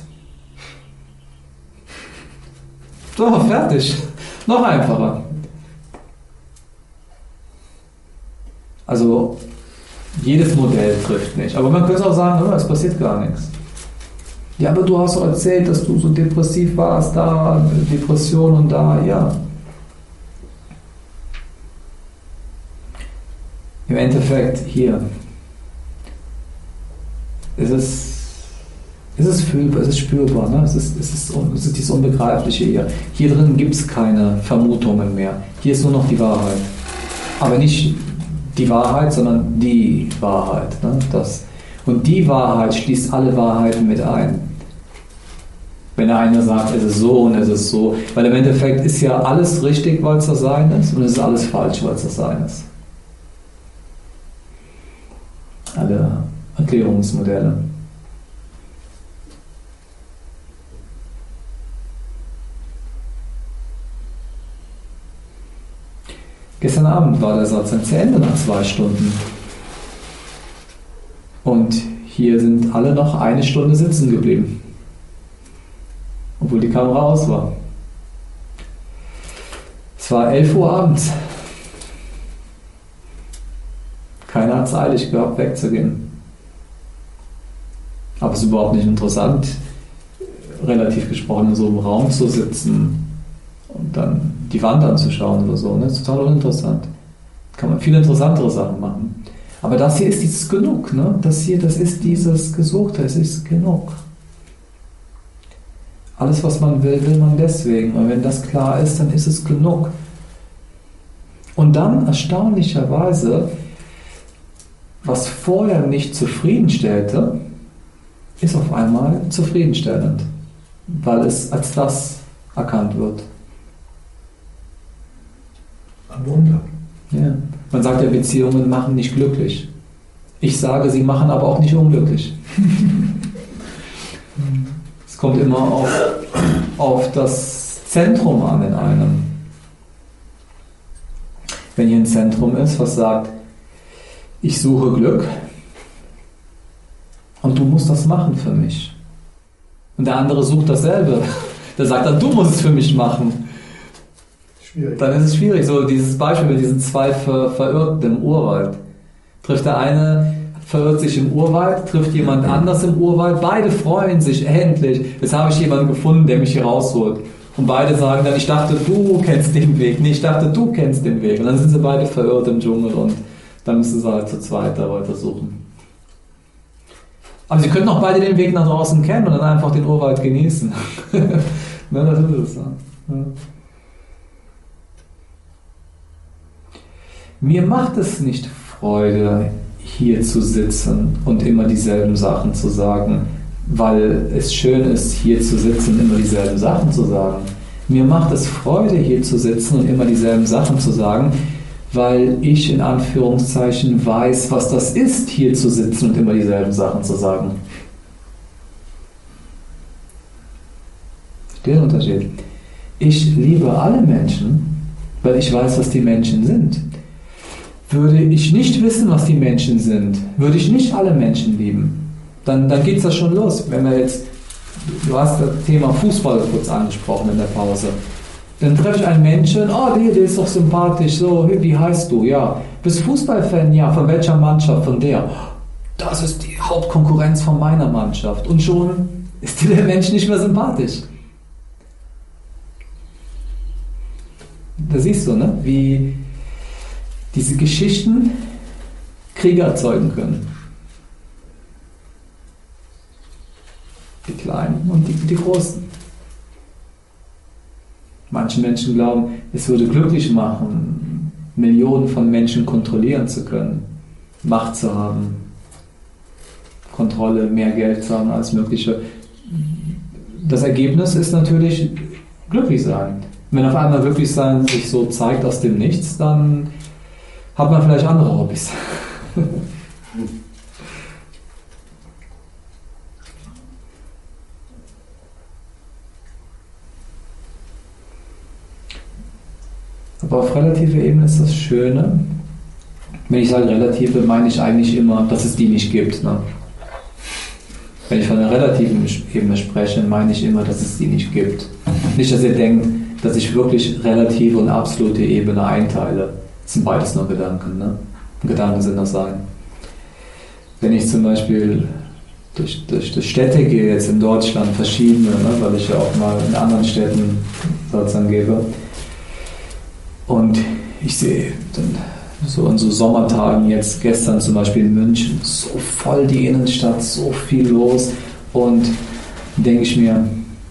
So, fertig. Noch einfacher. Also jedes Modell trifft nicht. Aber man könnte auch sagen, es passiert gar nichts. Ja, aber du hast doch erzählt, dass du so depressiv warst, da, Depression und da, ja. Im Endeffekt hier. Es ist fühlbar, es ist spürbar, ne? Es ist dieses Unbegreifliche hier. Hier drin gibt es keine Vermutungen mehr. Hier ist nur noch die Wahrheit. Aber nicht die Wahrheit, sondern die Wahrheit. Ne? Und die Wahrheit schließt alle Wahrheiten mit ein. Wenn der eine sagt, es ist so und es ist so. Weil im Endeffekt ist ja alles richtig, weil es das Sein ist, und es ist alles falsch, weil es das Sein ist. Alle Erklärungsmodelle. Gestern Abend war der Satz zu Ende nach 2 Stunden. Und hier sind alle noch 1 Stunde sitzen geblieben. Obwohl die Kamera aus war. Es war 11 Uhr abends. Keiner hat es eilig gehabt, wegzugehen. Aber es ist überhaupt nicht interessant, relativ gesprochen in so einem Raum zu sitzen und dann die Wand anzuschauen oder so. Ne? Das ist total uninteressant. Kann man viele interessantere Sachen machen. Aber das hier ist dieses Genug. Ne? Das ist dieses Gesuchte. Es ist genug. Alles, was man will, will man deswegen. Und wenn das klar ist, dann ist es genug. Und dann, erstaunlicherweise, was vorher nicht zufriedenstellte, ist auf einmal zufriedenstellend. Weil es als das erkannt wird.
Ein Wunder.
Ja. Man sagt ja, Beziehungen machen nicht glücklich. Ich sage, sie machen aber auch nicht unglücklich. Es kommt immer auf das Zentrum an in einem. Wenn hier ein Zentrum ist, was sagt, ich suche Glück und du musst das machen für mich. Und der andere sucht dasselbe. Der sagt dann, du musst es für mich machen.
Schwierig.
Dann ist es schwierig. So dieses Beispiel mit diesen 2 Verirrten im Urwald. Trifft der eine, verirrt sich im Urwald, trifft jemand anders im Urwald, beide freuen sich, endlich, jetzt habe ich jemanden gefunden, der mich hier rausholt. Und beide sagen dann, ich dachte, du kennst den Weg, nee, ich dachte, du kennst den Weg. Und dann sind sie beide verirrt im Dschungel und dann müssen sie halt zu zweit da weiter suchen. Aber sie könnten auch beide den Weg nach draußen kennen und dann einfach den Urwald genießen. Ne, das ist es. Ja. Mir macht es nicht Freude, hier zu sitzen und immer dieselben Sachen zu sagen, weil es schön ist, hier zu sitzen und immer dieselben Sachen zu sagen. Mir macht es Freude, hier zu sitzen und immer dieselben Sachen zu sagen, weil ich in Anführungszeichen weiß, was das ist, hier zu sitzen und immer dieselben Sachen zu sagen. Den Unterschied. Ich liebe alle Menschen, weil ich weiß, was die Menschen sind. Würde ich nicht wissen, was die Menschen sind, würde ich nicht alle Menschen lieben. Dann geht es ja schon los. Wenn wir jetzt, du hast das Thema Fußball kurz angesprochen in der Pause. Dann treffe ich einen Menschen, oh, der ist doch sympathisch, so, wie heißt du? Ja. Bist Fußballfan? Ja. Von welcher Mannschaft? Von der. Das ist die Hauptkonkurrenz von meiner Mannschaft. Und schon ist dir der Mensch nicht mehr sympathisch. Da siehst du, ne, wie diese Geschichten Kriege erzeugen können. Die Kleinen und die Großen. Manche Menschen glauben, es würde glücklich machen, Millionen von Menschen kontrollieren zu können, Macht zu haben, Kontrolle, mehr Geld zu haben als mögliche. Das Ergebnis ist natürlich glücklich sein. Wenn auf einmal glücklich sein sich so zeigt aus dem Nichts, dann hat man vielleicht andere Hobbys. Aber auf relativer Ebene ist das Schöne. Wenn ich sage relative, meine ich eigentlich immer, dass es die nicht gibt. Ne? Wenn ich von der relativen Ebene spreche, meine ich immer, dass es die nicht gibt. Nicht, dass ihr denkt, dass ich wirklich relative und absolute Ebene einteile. Das sind beides nur Gedanken. Ne? Gedanken sind das Sein. Wenn ich zum Beispiel durch die Städte gehe, jetzt in Deutschland, verschiedene, ne, weil ich ja auch mal in anderen Städten Satz angebe, und ich sehe dann so an so Sommertagen jetzt, gestern zum Beispiel in München, so voll die Innenstadt, so viel los, und denke ich mir,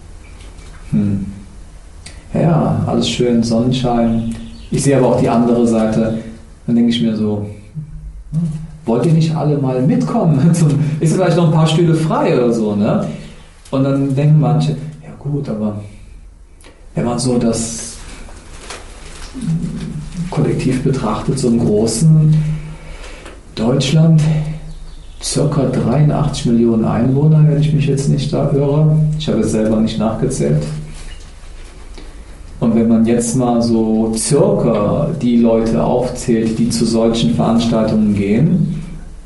ja, alles schön, Sonnenschein. Ich sehe aber auch die andere Seite, dann denke ich mir so, wollt ihr nicht alle mal mitkommen? Ist vielleicht noch ein paar Stühle frei oder so, ne? Und dann denken manche, ja gut, aber wenn man so das kollektiv betrachtet, so im großen Deutschland, ca. 83 Millionen Einwohner, wenn ich mich jetzt nicht da irre. Ich habe es selber nicht nachgezählt. Und wenn man jetzt mal so circa die Leute aufzählt, die zu solchen Veranstaltungen gehen,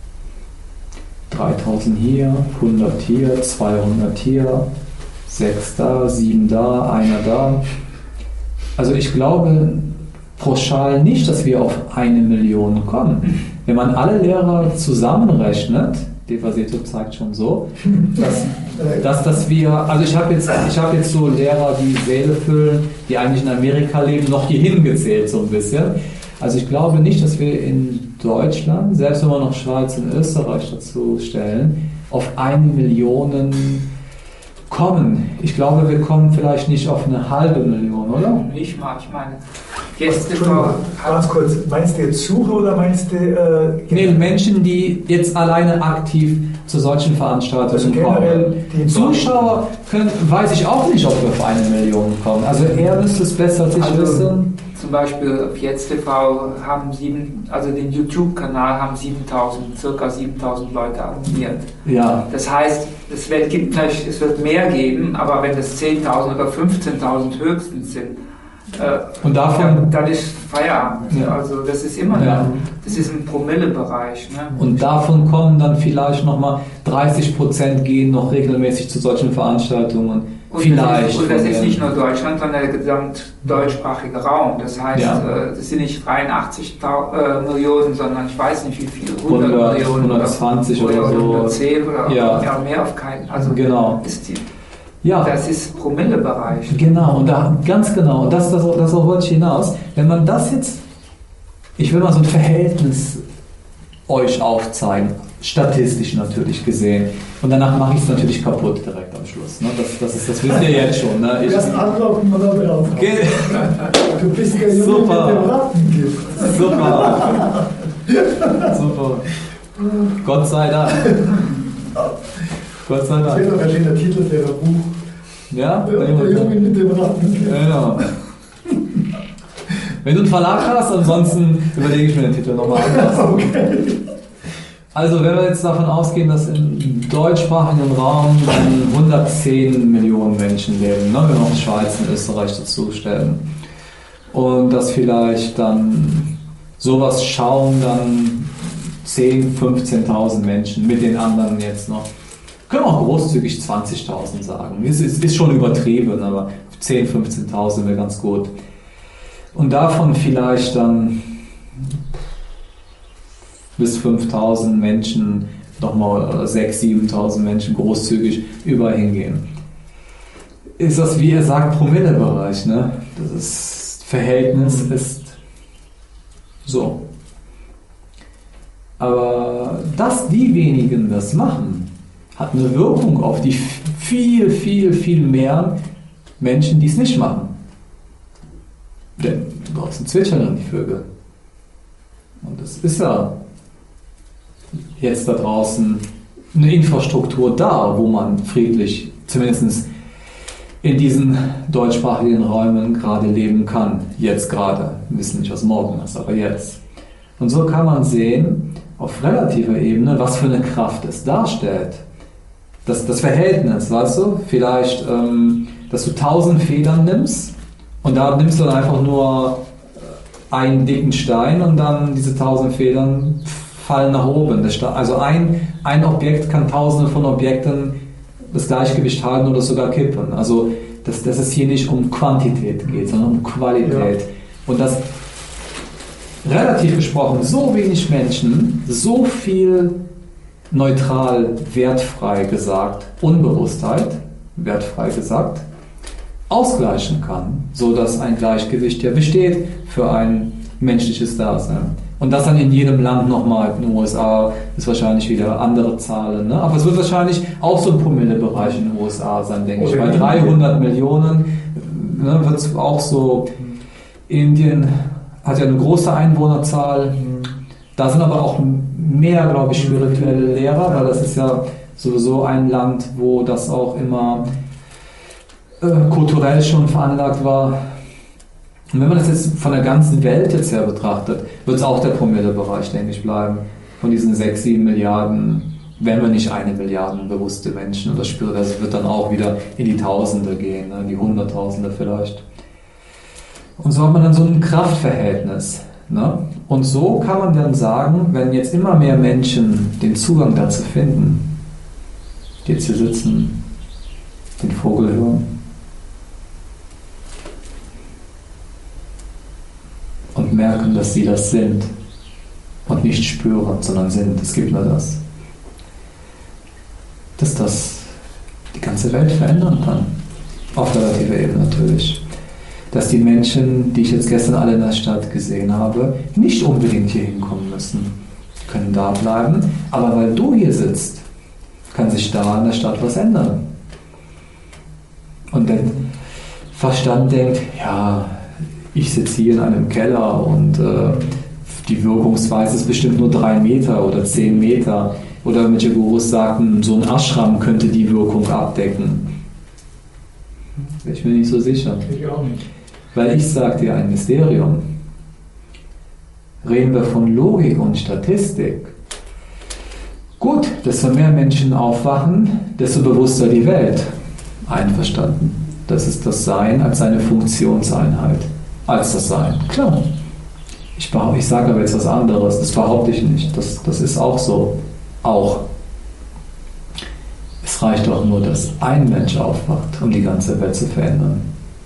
3000 hier, 100 hier, 200 hier, 6 da, 7 da, einer da. Also ich glaube pauschal nicht, dass wir auf 1 Million kommen. Wenn man alle Lehrer zusammenrechnet, Devaseto zeigt schon so, dass wir, also ich habe jetzt so Lehrer, die Säle füllen, die eigentlich in Amerika leben, noch hierhin gezählt so ein bisschen. Also ich glaube nicht, dass wir in Deutschland, selbst wenn wir noch Schweiz und Österreich dazu stellen, auf 1 Million kommen. Ich glaube, wir kommen vielleicht nicht auf 0,5 Million, oder?
Nicht mal, ich meine,
ganz kurz, meinst du jetzt Sucher oder meinst du...
Nee, Menschen, die jetzt alleine aktiv zu solchen Veranstaltungen kommen. Zuschauer weiß ich auch nicht, ob wir auf 1 Million kommen. Also er müsste es besser als ich wissen.
Zum Beispiel auf Jetzt TV haben den YouTube-Kanal haben circa 7000 Leute abonniert.
Ja.
Das heißt, es wird mehr geben, aber wenn es 10.000 oder 15.000 höchstens sind,
und davon,
dann ist Feierabend.
Ja.
Also das ist immer das ist ein Promillebereich. Ne?
Und davon kommen dann vielleicht nochmal 30% gehen noch regelmäßig zu solchen Veranstaltungen. Vielleicht.
Und das ist nicht nur Deutschland, sondern der gesamtdeutschsprachige Raum. Das heißt, das sind nicht 83 Millionen, sondern ich weiß nicht wie viel, 100 Millionen.
120 oder so.
110 oder
ja.
Mehr auf keinen. Also
genau.
Das ist Promillebereich.
Genau, und ganz genau. Und das wollte ich hinaus. Wenn man das jetzt, ich will mal so ein Verhältnis euch aufzeigen, statistisch natürlich gesehen. Und danach mache ich es natürlich kaputt direkt am Schluss. Ne? Das wisst ihr jetzt schon. Ne?
Erst antworten wir da drauf. Du bist der Junge, der den Ratten gibt.
Super. Gott sei Dank. Gott sei Dank.
Das wäre doch ein schöner Titel für ein Buch.
Ja?
Der Junge mit dem Ratten.
Genau. Wenn du einen Verlag hast, ansonsten überlege ich mir den Titel nochmal anders. Okay. Also wenn wir jetzt davon ausgehen, dass im deutschsprachigen Raum 110 Millionen Menschen leben, ne, wenn wir auch Schweiz und Österreich dazu stellen, und dass vielleicht dann sowas schauen dann 10.000, 15.000 Menschen mit den anderen jetzt noch. Können wir auch großzügig 20.000 sagen. Ist schon übertrieben, aber 10.000, 15.000 wäre ganz gut. Und davon vielleicht dann bis 5.000 Menschen, nochmal 6.000, 7.000 Menschen großzügig überall hingehen. Ist das, wie ihr sagt, Promillebereich, ne? Das Verhältnis ist so. Aber dass die wenigen das machen, hat eine Wirkung auf die viel, viel, viel mehr Menschen, die es nicht machen. Denn draußen zwitschern dann die Vögel. Und es ist ja jetzt da draußen eine Infrastruktur da, wo man friedlich, zumindest in diesen deutschsprachigen Räumen gerade leben kann. Jetzt gerade. Wir wissen nicht, was morgen ist, aber jetzt. Und so kann man sehen, auf relativer Ebene, was für eine Kraft es darstellt. Das Verhältnis, weißt du? Vielleicht, dass du 1000 Federn nimmst und da nimmst du dann einfach nur einen dicken Stein und dann diese 1000 Federn fallen nach oben. Also ein Objekt kann tausende von Objekten das Gleichgewicht halten oder sogar kippen. Also dass es hier nicht um Quantität geht, sondern um Qualität. Ja. Und dass relativ gesprochen so wenig Menschen so viel neutral, wertfrei gesagt, Unbewusstheit, wertfrei gesagt, ausgleichen kann, sodass ein Gleichgewicht ja besteht für ein menschliches Dasein. Und das dann in jedem Land nochmal, in den USA ist wahrscheinlich wieder andere Zahlen, ne? Aber es wird wahrscheinlich auch so ein Promillebereich in den USA sein, denke ich. Bei 300 Millionen wird es auch so. Indien hat ja eine große Einwohnerzahl. Da sind aber auch mehr, glaube ich, spirituelle Lehrer, weil das ist ja sowieso ein Land, wo das auch immer kulturell schon veranlagt war. Und wenn man das jetzt von der ganzen Welt jetzt her betrachtet, wird es auch der Promillebereich, denke ich, bleiben. Von diesen 6, 7 Milliarden, wenn wir nicht 1 Milliarde bewusste Menschen. Und das wird dann auch wieder in die Tausende gehen, in die Hunderttausende vielleicht. Und so hat man dann so ein Kraftverhältnis. Ne? Und so kann man dann sagen, wenn jetzt immer mehr Menschen den Zugang dazu finden, die jetzt hier sitzen, den Vogel hören, und merken, dass sie das sind und nicht spüren, sondern sind. Es gibt nur das. Dass das die ganze Welt verändern kann. Auf relativer Ebene natürlich. Dass die Menschen, die ich jetzt gestern alle in der Stadt gesehen habe, nicht unbedingt hier hinkommen müssen. Können da bleiben, aber weil du hier sitzt, kann sich da in der Stadt was ändern. Und der Verstand denkt, ja, ich sitze hier in einem Keller und die Wirkungsweise ist bestimmt nur 3 Meter oder 10 Meter. Oder manche Gurus sagten, so ein Ashram könnte die Wirkung abdecken. Bin ich mir nicht so sicher.
Ich auch nicht.
Weil ich sage dir ein Mysterium. Reden wir von Logik und Statistik. Gut, desto mehr Menschen aufwachen, desto bewusster die Welt. Einverstanden. Das ist das Sein als eine Funktionseinheit. Als das Sein. Klar. Ich sage aber jetzt was anderes. Das behaupte ich nicht. Das ist auch so. Auch. Es Es reicht auch nur, dass ein Mensch aufwacht, um die ganze Welt zu verändern.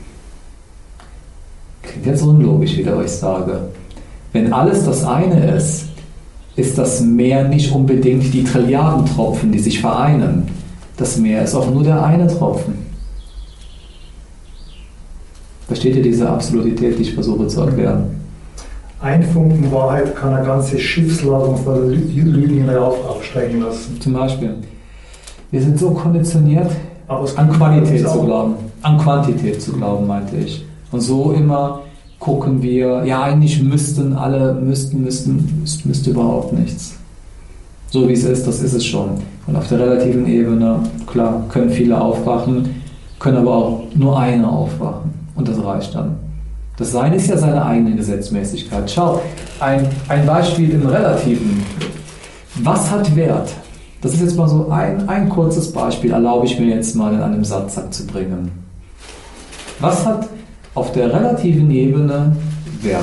Klingt jetzt unlogisch, wieder, was ich sage. Wenn alles das eine ist das Meer nicht unbedingt die Trilliardentropfen, die sich vereinen. Das Meer ist auch nur der eine Tropfen. Versteht ihr diese Absurdität, die ich versuche zu erklären?
Ein Funken Wahrheit kann eine ganze Schiffsladung voller Lügen aufsteigen lassen.
Zum Beispiel. Wir sind so konditioniert, an Qualität zu glauben. An Quantität zu glauben, meinte ich. Und so immer gucken wir, ja, eigentlich müssten alle, müsste überhaupt nichts. So wie es ist, das ist es schon. Und auf der relativen Ebene, klar, können viele aufwachen, können aber auch nur eine aufwachen. Und das reicht dann. Das Sein ist ja seine eigene Gesetzmäßigkeit. Schau, ein Beispiel im Relativen. Was hat Wert? Das ist jetzt mal so ein kurzes Beispiel, erlaube ich mir jetzt mal in einem Satz zu bringen. Was hat auf der relativen Ebene Wert?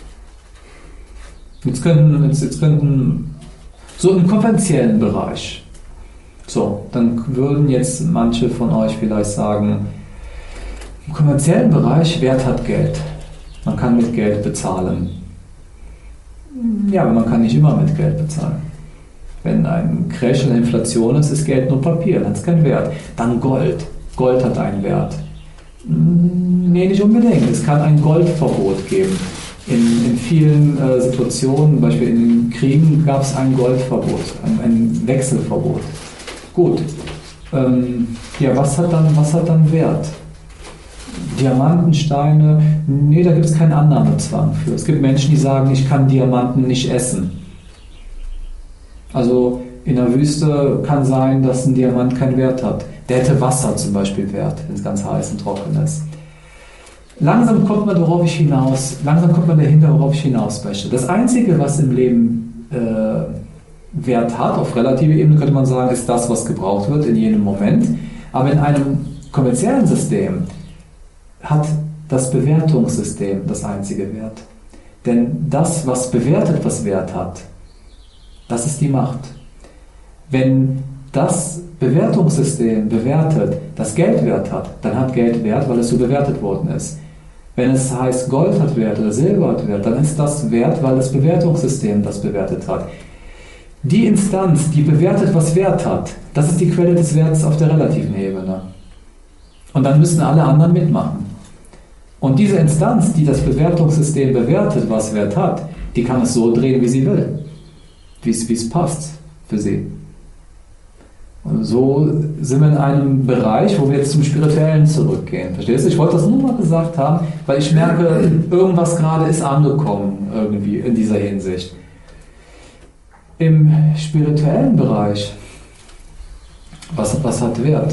Jetzt könnten so im kommerziellen Bereich. So, dann würden jetzt manche von euch vielleicht sagen, im kommerziellen Bereich, Wert hat Geld. Man kann mit Geld bezahlen. Ja, aber man kann nicht immer mit Geld bezahlen. Wenn ein Crash und Inflation ist Geld nur Papier, dann hat es keinen Wert. Dann Gold. Gold hat einen Wert. Nee, nicht unbedingt. Es kann ein Goldverbot geben. In vielen Situationen, zum Beispiel in den Kriegen, gab es ein Goldverbot, ein Wechselverbot. Gut. Ja, was hat dann Wert? Diamanten, Steine, nee, da gibt es keinen Annahmezwang für. Es gibt Menschen, die sagen, ich kann Diamanten nicht essen. Also in der Wüste kann sein, dass ein Diamant keinen Wert hat. Der hätte Wasser zum Beispiel Wert, wenn es ganz heiß und trocken ist. Langsam kommt man dahinter, worauf ich hinaus möchte. Das Einzige, was im Leben Wert hat, auf relative Ebene könnte man sagen, ist das, was gebraucht wird in jedem Moment. Aber in einem kommerziellen System hat das Bewertungssystem das einzige Wert. Denn das, was bewertet, was Wert hat, das ist die Macht. Wenn das Bewertungssystem bewertet, das Geld Wert hat, dann hat Geld Wert, weil es so bewertet worden ist. Wenn es heißt, Gold hat Wert oder Silber hat Wert, dann ist das Wert, weil das Bewertungssystem das bewertet hat. Die Instanz, die bewertet, was Wert hat, das ist die Quelle des Werts auf der relativen Ebene. Und dann müssen alle anderen mitmachen. Und diese Instanz, die das Bewertungssystem bewertet, was Wert hat, die kann es so drehen, wie sie will. Wie es passt für sie. Und so sind wir in einem Bereich, wo wir jetzt zum Spirituellen zurückgehen. Verstehst du? Ich wollte das nur mal gesagt haben, weil ich merke, irgendwas gerade ist angekommen irgendwie in dieser Hinsicht. Im spirituellen Bereich, was hat Wert?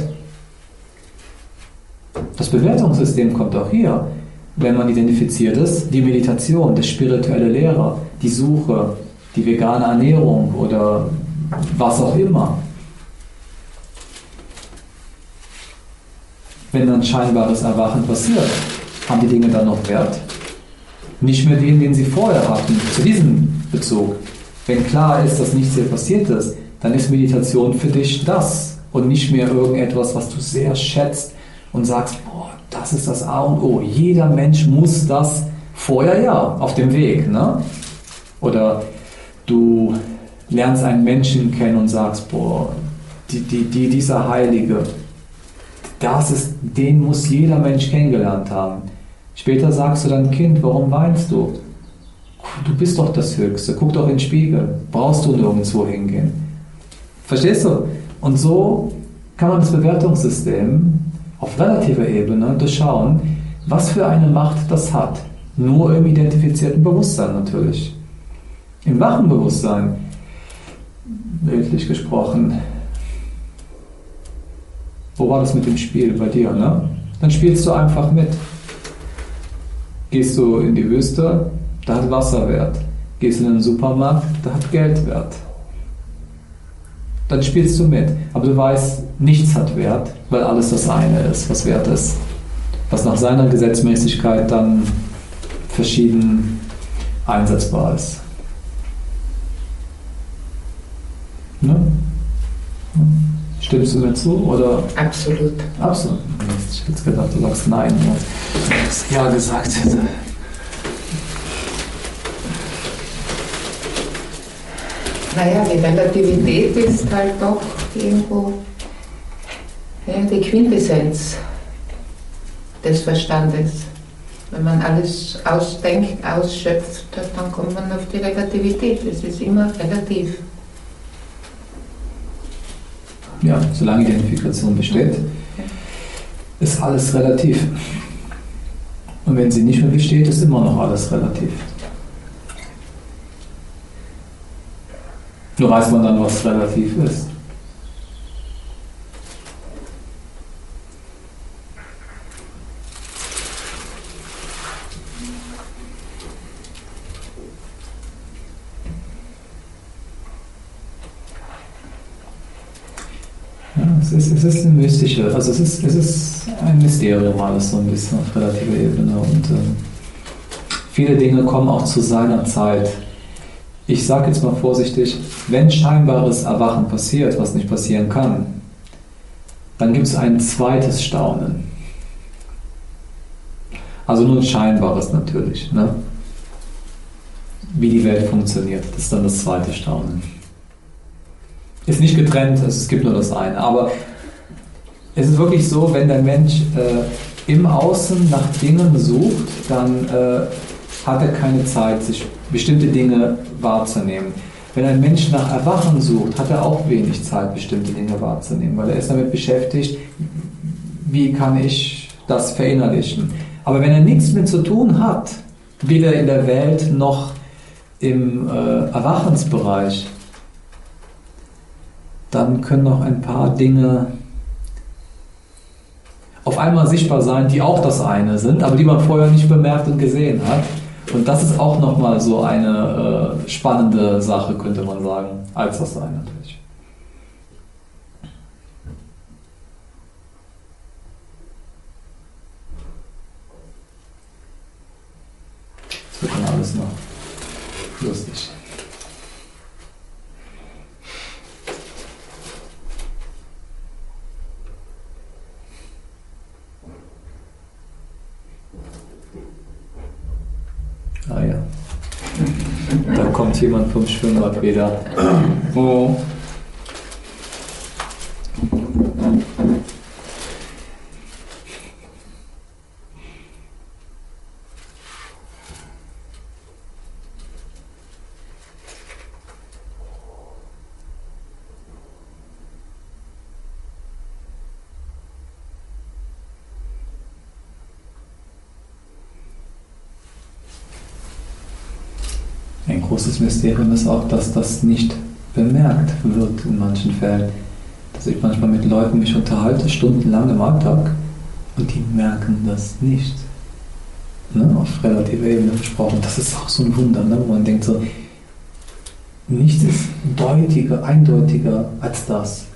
Das Bewertungssystem kommt auch hier, wenn man identifiziert ist, die Meditation, der spirituelle Lehrer, die Suche, die vegane Ernährung oder was auch immer. Wenn dann scheinbares Erwachen passiert, haben die Dinge dann noch Wert? Nicht mehr den sie vorher hatten, zu diesem Bezug. Wenn klar ist, dass nichts hier passiert ist, dann ist Meditation für dich das und nicht mehr irgendetwas, was du sehr schätzt und sagst, boah, das ist das A und O. Jeder Mensch muss das vorher, ja, auf dem Weg. Ne? Oder du lernst einen Menschen kennen und sagst, boah, dieser Heilige, den muss jeder Mensch kennengelernt haben. Später sagst du deinem Kind, warum weinst du? Du bist doch das Höchste, guck doch in den Spiegel, brauchst du nirgendwo hingehen. Verstehst du? Und so kann man das Bewertungssystem auf relativer Ebene durchschauen, was für eine Macht das hat. Nur im identifizierten Bewusstsein natürlich. Im wachen Bewusstsein, bildlich gesprochen, wo war das mit dem Spiel bei dir, ne? Dann spielst du einfach mit. Gehst du in die Wüste, da hat Wasser Wert. Gehst in den Supermarkt, da hat Geld Wert. Dann spielst du mit. Aber du weißt, nichts hat Wert, weil alles das eine ist, was wert ist. Was nach seiner Gesetzmäßigkeit dann verschieden einsetzbar ist. Ne? Stimmst du mir zu? Oder?
Absolut.
Absolut. Ich hätte jetzt gedacht, du sagst nein. Ich hätte ja gesagt hätte.
Naja, die Relativität ist halt doch irgendwo die Quintessenz des Verstandes. Wenn man alles ausdenkt, ausschöpft, dann kommt man auf die Relativität. Es ist immer relativ.
Ja, solange Identifikation besteht, ist alles relativ. Und wenn sie nicht mehr besteht, ist immer noch alles relativ. Nur weiß man dann, was relativ ist. Es ist ein mystisches, also es ist ein Mysterium alles so ein bisschen auf relativer Ebene und viele Dinge kommen auch zu seiner Zeit. Ich sage jetzt mal vorsichtig, wenn scheinbares Erwachen passiert, was nicht passieren kann, dann gibt es ein zweites Staunen. Also nur ein scheinbares natürlich, ne? Wie die Welt funktioniert, das ist dann das zweite Staunen. Ist nicht getrennt, es gibt nur das eine. Aber es ist wirklich so, wenn der Mensch im Außen nach Dingen sucht, dann hat er keine Zeit, sich bestimmte Dinge wahrzunehmen. Wenn ein Mensch nach Erwachen sucht, hat er auch wenig Zeit, bestimmte Dinge wahrzunehmen, weil er ist damit beschäftigt, wie kann ich das verinnerlichen. Aber wenn er nichts mit zu tun hat, weder in der Welt noch im Erwachensbereich, dann können noch ein paar Dinge auf einmal sichtbar sein, die auch das eine sind, aber die man vorher nicht bemerkt und gesehen hat. Und das ist auch nochmal so eine spannende Sache, könnte man sagen, als das eine natürlich. Das wird dann alles noch lustig. Ah ja. Da kommt jemand vom Schwimmbad wieder. Oh. Ein großes Mysterium ist auch, dass das nicht bemerkt wird in manchen Fällen. Dass ich manchmal mit Leuten mich unterhalte, stundenlang im Alltag, und die merken das nicht. Ne? Auf relativer Ebene gesprochen. Das ist auch so ein Wunder, ne? Wo man denkt so, nichts ist eindeutiger als das.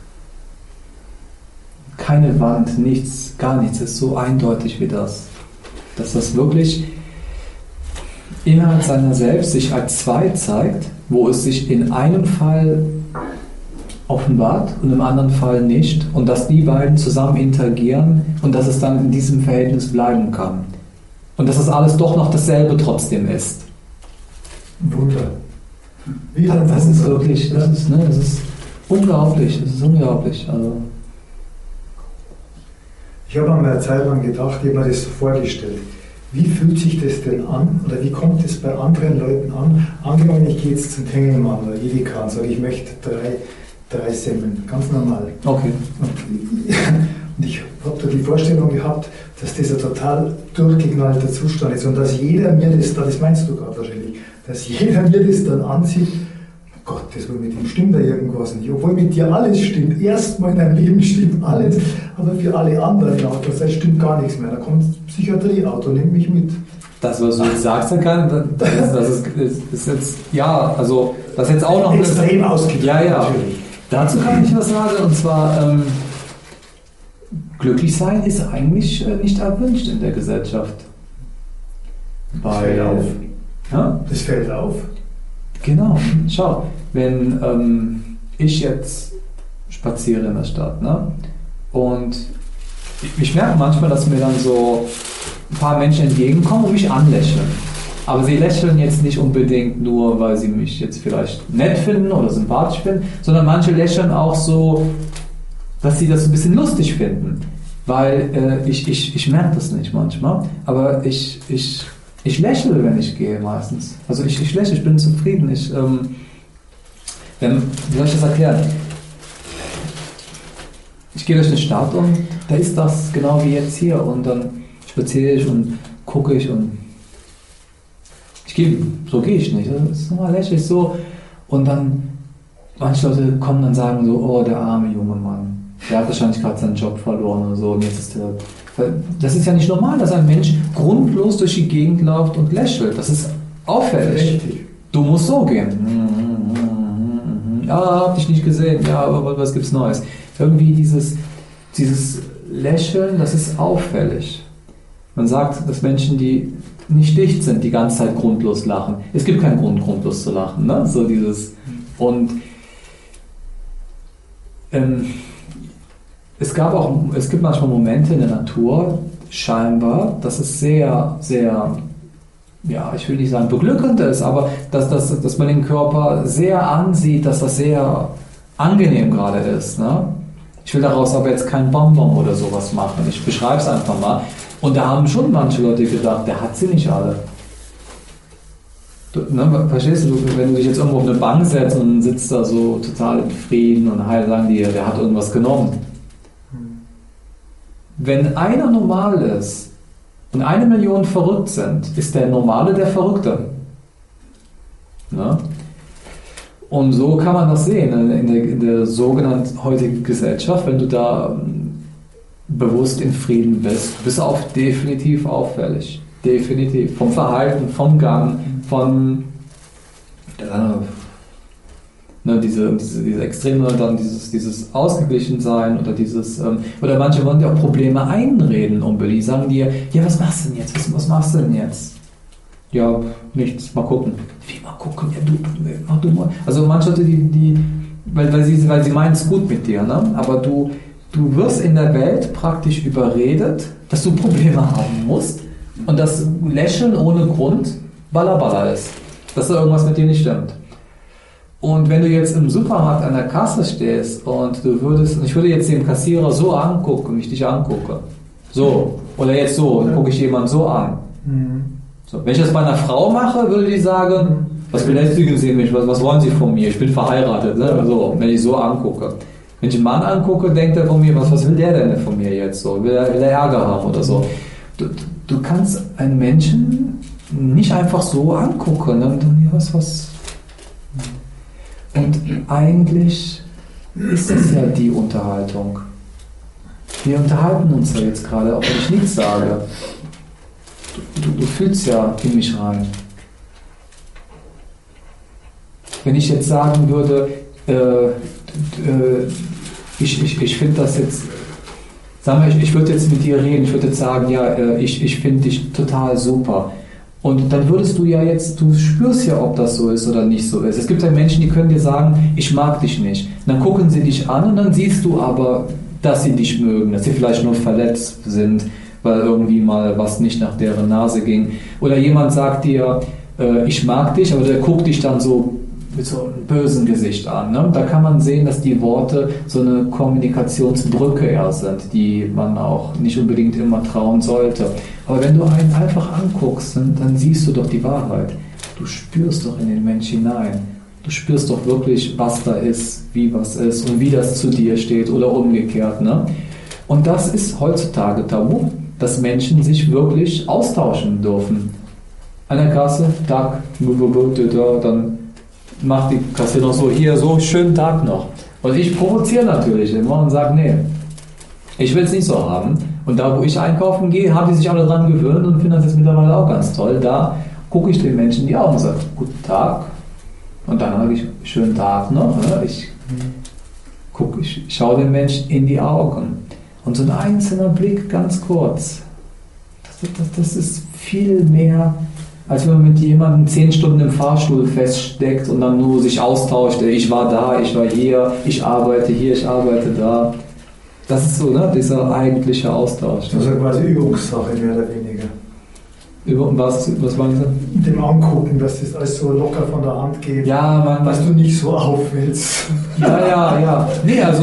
Keine Wand, nichts, gar nichts ist so eindeutig wie das. Dass das wirklich innerhalb seiner selbst sich als zwei zeigt, wo es sich in einem Fall offenbart und im anderen Fall nicht, und dass die beiden zusammen interagieren und dass es dann in diesem Verhältnis bleiben kann. Und dass das alles doch noch dasselbe trotzdem ist.
Wunder.
Das ist wirklich, das ist unglaublich, das ist unglaublich. Also.
Ich habe einmal eine Zeit lang gedacht, ich habe mir das so vorgestellt. Wie fühlt sich das denn an oder wie kommt es bei anderen Leuten an? Angenommen, ich gehe jetzt zum Tengelmann oder Edeka und sage, ich möchte drei Semmeln, ganz normal.
Okay.
Und ich habe da die Vorstellung gehabt, dass das ein total durchgeknallter Zustand ist und dass jeder mir das meinst du gerade wahrscheinlich, dass jeder mir das dann ansieht, oh Gott, das wohl mit ihm stimmt da irgendwas nicht, obwohl mit dir alles stimmt. Erstmal in deinem Leben stimmt alles, aber für alle anderen Autos, das stimmt gar nichts mehr. Da kommt das Psychiatrieauto, nimm mich mit.
Das, was du jetzt sagst, das ist jetzt, ja, also, das ist jetzt auch noch
extrem ausgedrückt.
Ja, ja.
Natürlich.
Dazu kann ich was sagen, und zwar, glücklich sein ist eigentlich nicht erwünscht in der Gesellschaft.
Das fällt auf.
Ja?
Das fällt auf.
Genau, schau, wenn ich jetzt spaziere in der Stadt. Ne? Und ich merke manchmal, dass mir dann so ein paar Menschen entgegenkommen und mich anlächeln. Aber sie lächeln jetzt nicht unbedingt nur, weil sie mich jetzt vielleicht nett finden oder sympathisch finden, sondern manche lächeln auch so, dass sie das ein bisschen lustig finden. Weil ich merke das nicht manchmal, aber ich lächle, wenn ich gehe meistens. Also ich lächle, ich bin zufrieden. Wie soll ich das erklären? Ich gehe durch eine Stadt und da ist das genau wie jetzt hier und dann spaziere ich und gucke ich und so gehe ich nicht. Das ist normal, lächle ich so und dann manche Leute kommen und sagen so, oh, der arme junge Mann, der hat wahrscheinlich gerade seinen Job verloren oder so und jetzt ist der... Das ist ja nicht normal, dass ein Mensch grundlos durch die Gegend läuft und lächelt. Das ist auffällig.
Richtig.
Du musst so gehen. Ja, hab dich nicht gesehen. Ja, aber was gibt's Neues? Irgendwie dieses Lächeln, das ist auffällig. Man sagt, dass Menschen, die nicht dicht sind, die ganze Zeit grundlos lachen. Es gibt keinen Grund, grundlos zu lachen. Ne? So dieses... Und... Es gibt manchmal Momente in der Natur, scheinbar, dass es sehr, sehr, ja, ich will nicht sagen beglückend ist, aber dass man den Körper sehr ansieht, dass das sehr angenehm gerade ist. Ne? Ich will daraus aber jetzt kein Bonbon oder sowas machen. Ich beschreibe es einfach mal. Und da haben schon manche Leute gedacht, der hat sie nicht alle. Verstehst du, wenn du dich jetzt irgendwo auf eine Bank setzt und sitzt da so total in Frieden und heil, sagen die, der hat irgendwas genommen. Wenn einer normal ist und 1 Million verrückt sind, ist der Normale der Verrückte. Ne? Und so kann man das sehen in der sogenannten heutigen Gesellschaft, wenn du da bewusst in Frieden bist du auch definitiv auffällig. Definitiv. Vom Verhalten, vom Gang, von diese Extreme, dann dieses Ausgeglichensein oder oder manche wollen dir auch Probleme einreden unbedingt. Die sagen dir, ja, was machst du denn jetzt? Was machst du denn jetzt? Ja, nichts, mal gucken. Wie, mal gucken? Ja, mach du mal. Also manche Leute, weil sie meinen es gut mit dir, ne? Aber du wirst in der Welt praktisch überredet, dass du Probleme haben musst und dass Lächeln ohne Grund Balla ist. Dass da irgendwas mit dir nicht stimmt. Und wenn du jetzt im Supermarkt an der Kasse stehst und ich würde jetzt den Kassierer so angucken, wie ich dich angucke. So. Oder jetzt so, dann gucke ich jemanden so an. So. Wenn ich das bei einer Frau mache, würde die sagen, was belästigen Sie mich, was wollen Sie von mir? Ich bin verheiratet. Ne? So, wenn ich so angucke. Wenn ich einen Mann angucke, denkt er von mir, was will der denn von mir jetzt? So? Will er Ärger haben oder so? Du kannst einen Menschen nicht einfach so angucken. Ne? Was? Und eigentlich ist das ja die Unterhaltung. Wir unterhalten uns ja jetzt gerade, auch wenn ich nichts sage. Du fühlst ja in mich rein. Wenn ich jetzt sagen würde, ich finde das jetzt, sagen wir, ich würde jetzt mit dir reden, ich würde jetzt sagen, ja, ich finde dich total super. Und dann würdest du ja jetzt, du spürst ja, ob das so ist oder nicht so ist. Es gibt ja Menschen, die können dir sagen, ich mag dich nicht. Und dann gucken sie dich an und dann siehst du aber, dass sie dich mögen, dass sie vielleicht nur verletzt sind, weil irgendwie mal was nicht nach deren Nase ging. Oder jemand sagt dir, ich mag dich, aber der guckt dich dann so mit so einem bösen Gesicht an. Ne? Da kann man sehen, dass die Worte so eine Kommunikationsbrücke eher sind, die man auch nicht unbedingt immer trauen sollte. Aber wenn du einen einfach anguckst, dann siehst du doch die Wahrheit. Du spürst doch in den Mensch hinein. Du spürst doch wirklich, was da ist, wie was ist und wie das zu dir steht oder umgekehrt. Ne? Und das ist heutzutage tabu, dass Menschen sich wirklich austauschen dürfen. An der Kasse, Tag, dann macht die Kasse noch so, hier, so, schönen Tag noch. Und ich provoziere natürlich immer und sage, nee, ich will es nicht so haben. Und da, wo ich einkaufen gehe, haben die sich alle dran gewöhnt und finden das jetzt mittlerweile auch ganz toll. Da gucke ich den Menschen in die Augen und sage, guten Tag. Und dann sage ich, schönen Tag noch. Ich schaue den Menschen in die Augen. Und so ein einzelner Blick, ganz kurz, das ist viel mehr als wenn man mit jemandem 10 Stunden im Fahrstuhl feststeckt und dann nur sich austauscht, ich war da, ich war hier, ich arbeite da. Das ist so, ne, dieser eigentliche Austausch.
Das ist quasi Übungssache, mehr oder weniger.
Was waren Sie?
Dem Angucken, dass das alles so locker von der Hand geht,
Ja,
dass du nicht so aufwillst.
Ja. Nee, also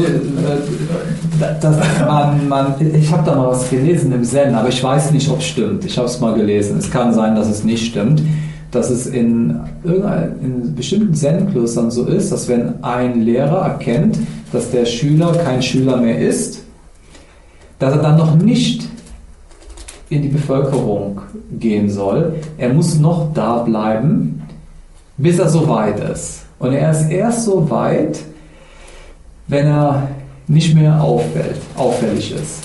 ich habe da mal was gelesen im Zen, aber ich weiß nicht, ob es stimmt. Ich habe es mal gelesen. Es kann sein, dass es nicht stimmt. Dass es in bestimmten Zen-Klöstern so ist, dass wenn ein Lehrer erkennt, dass der Schüler kein Schüler mehr ist, dass er dann noch nicht in die Bevölkerung gehen soll. Er muss noch da bleiben, bis er so weit ist. Und er ist erst so weit, wenn er nicht mehr auffällig ist.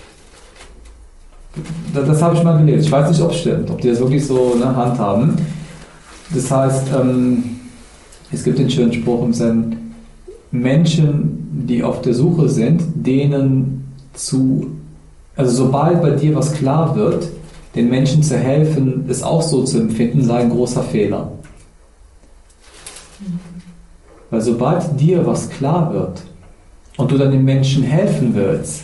Das habe ich mal gelesen. Ich weiß nicht, ob es stimmt, ob die das wirklich so in der Hand haben. Das heißt, es gibt den schönen Spruch im Zen, Menschen, die auf der Suche sind, also sobald bei dir was klar wird, den Menschen zu helfen, es auch so zu empfinden, sei ein großer Fehler. Weil sobald dir was klar wird und du dann den Menschen helfen willst,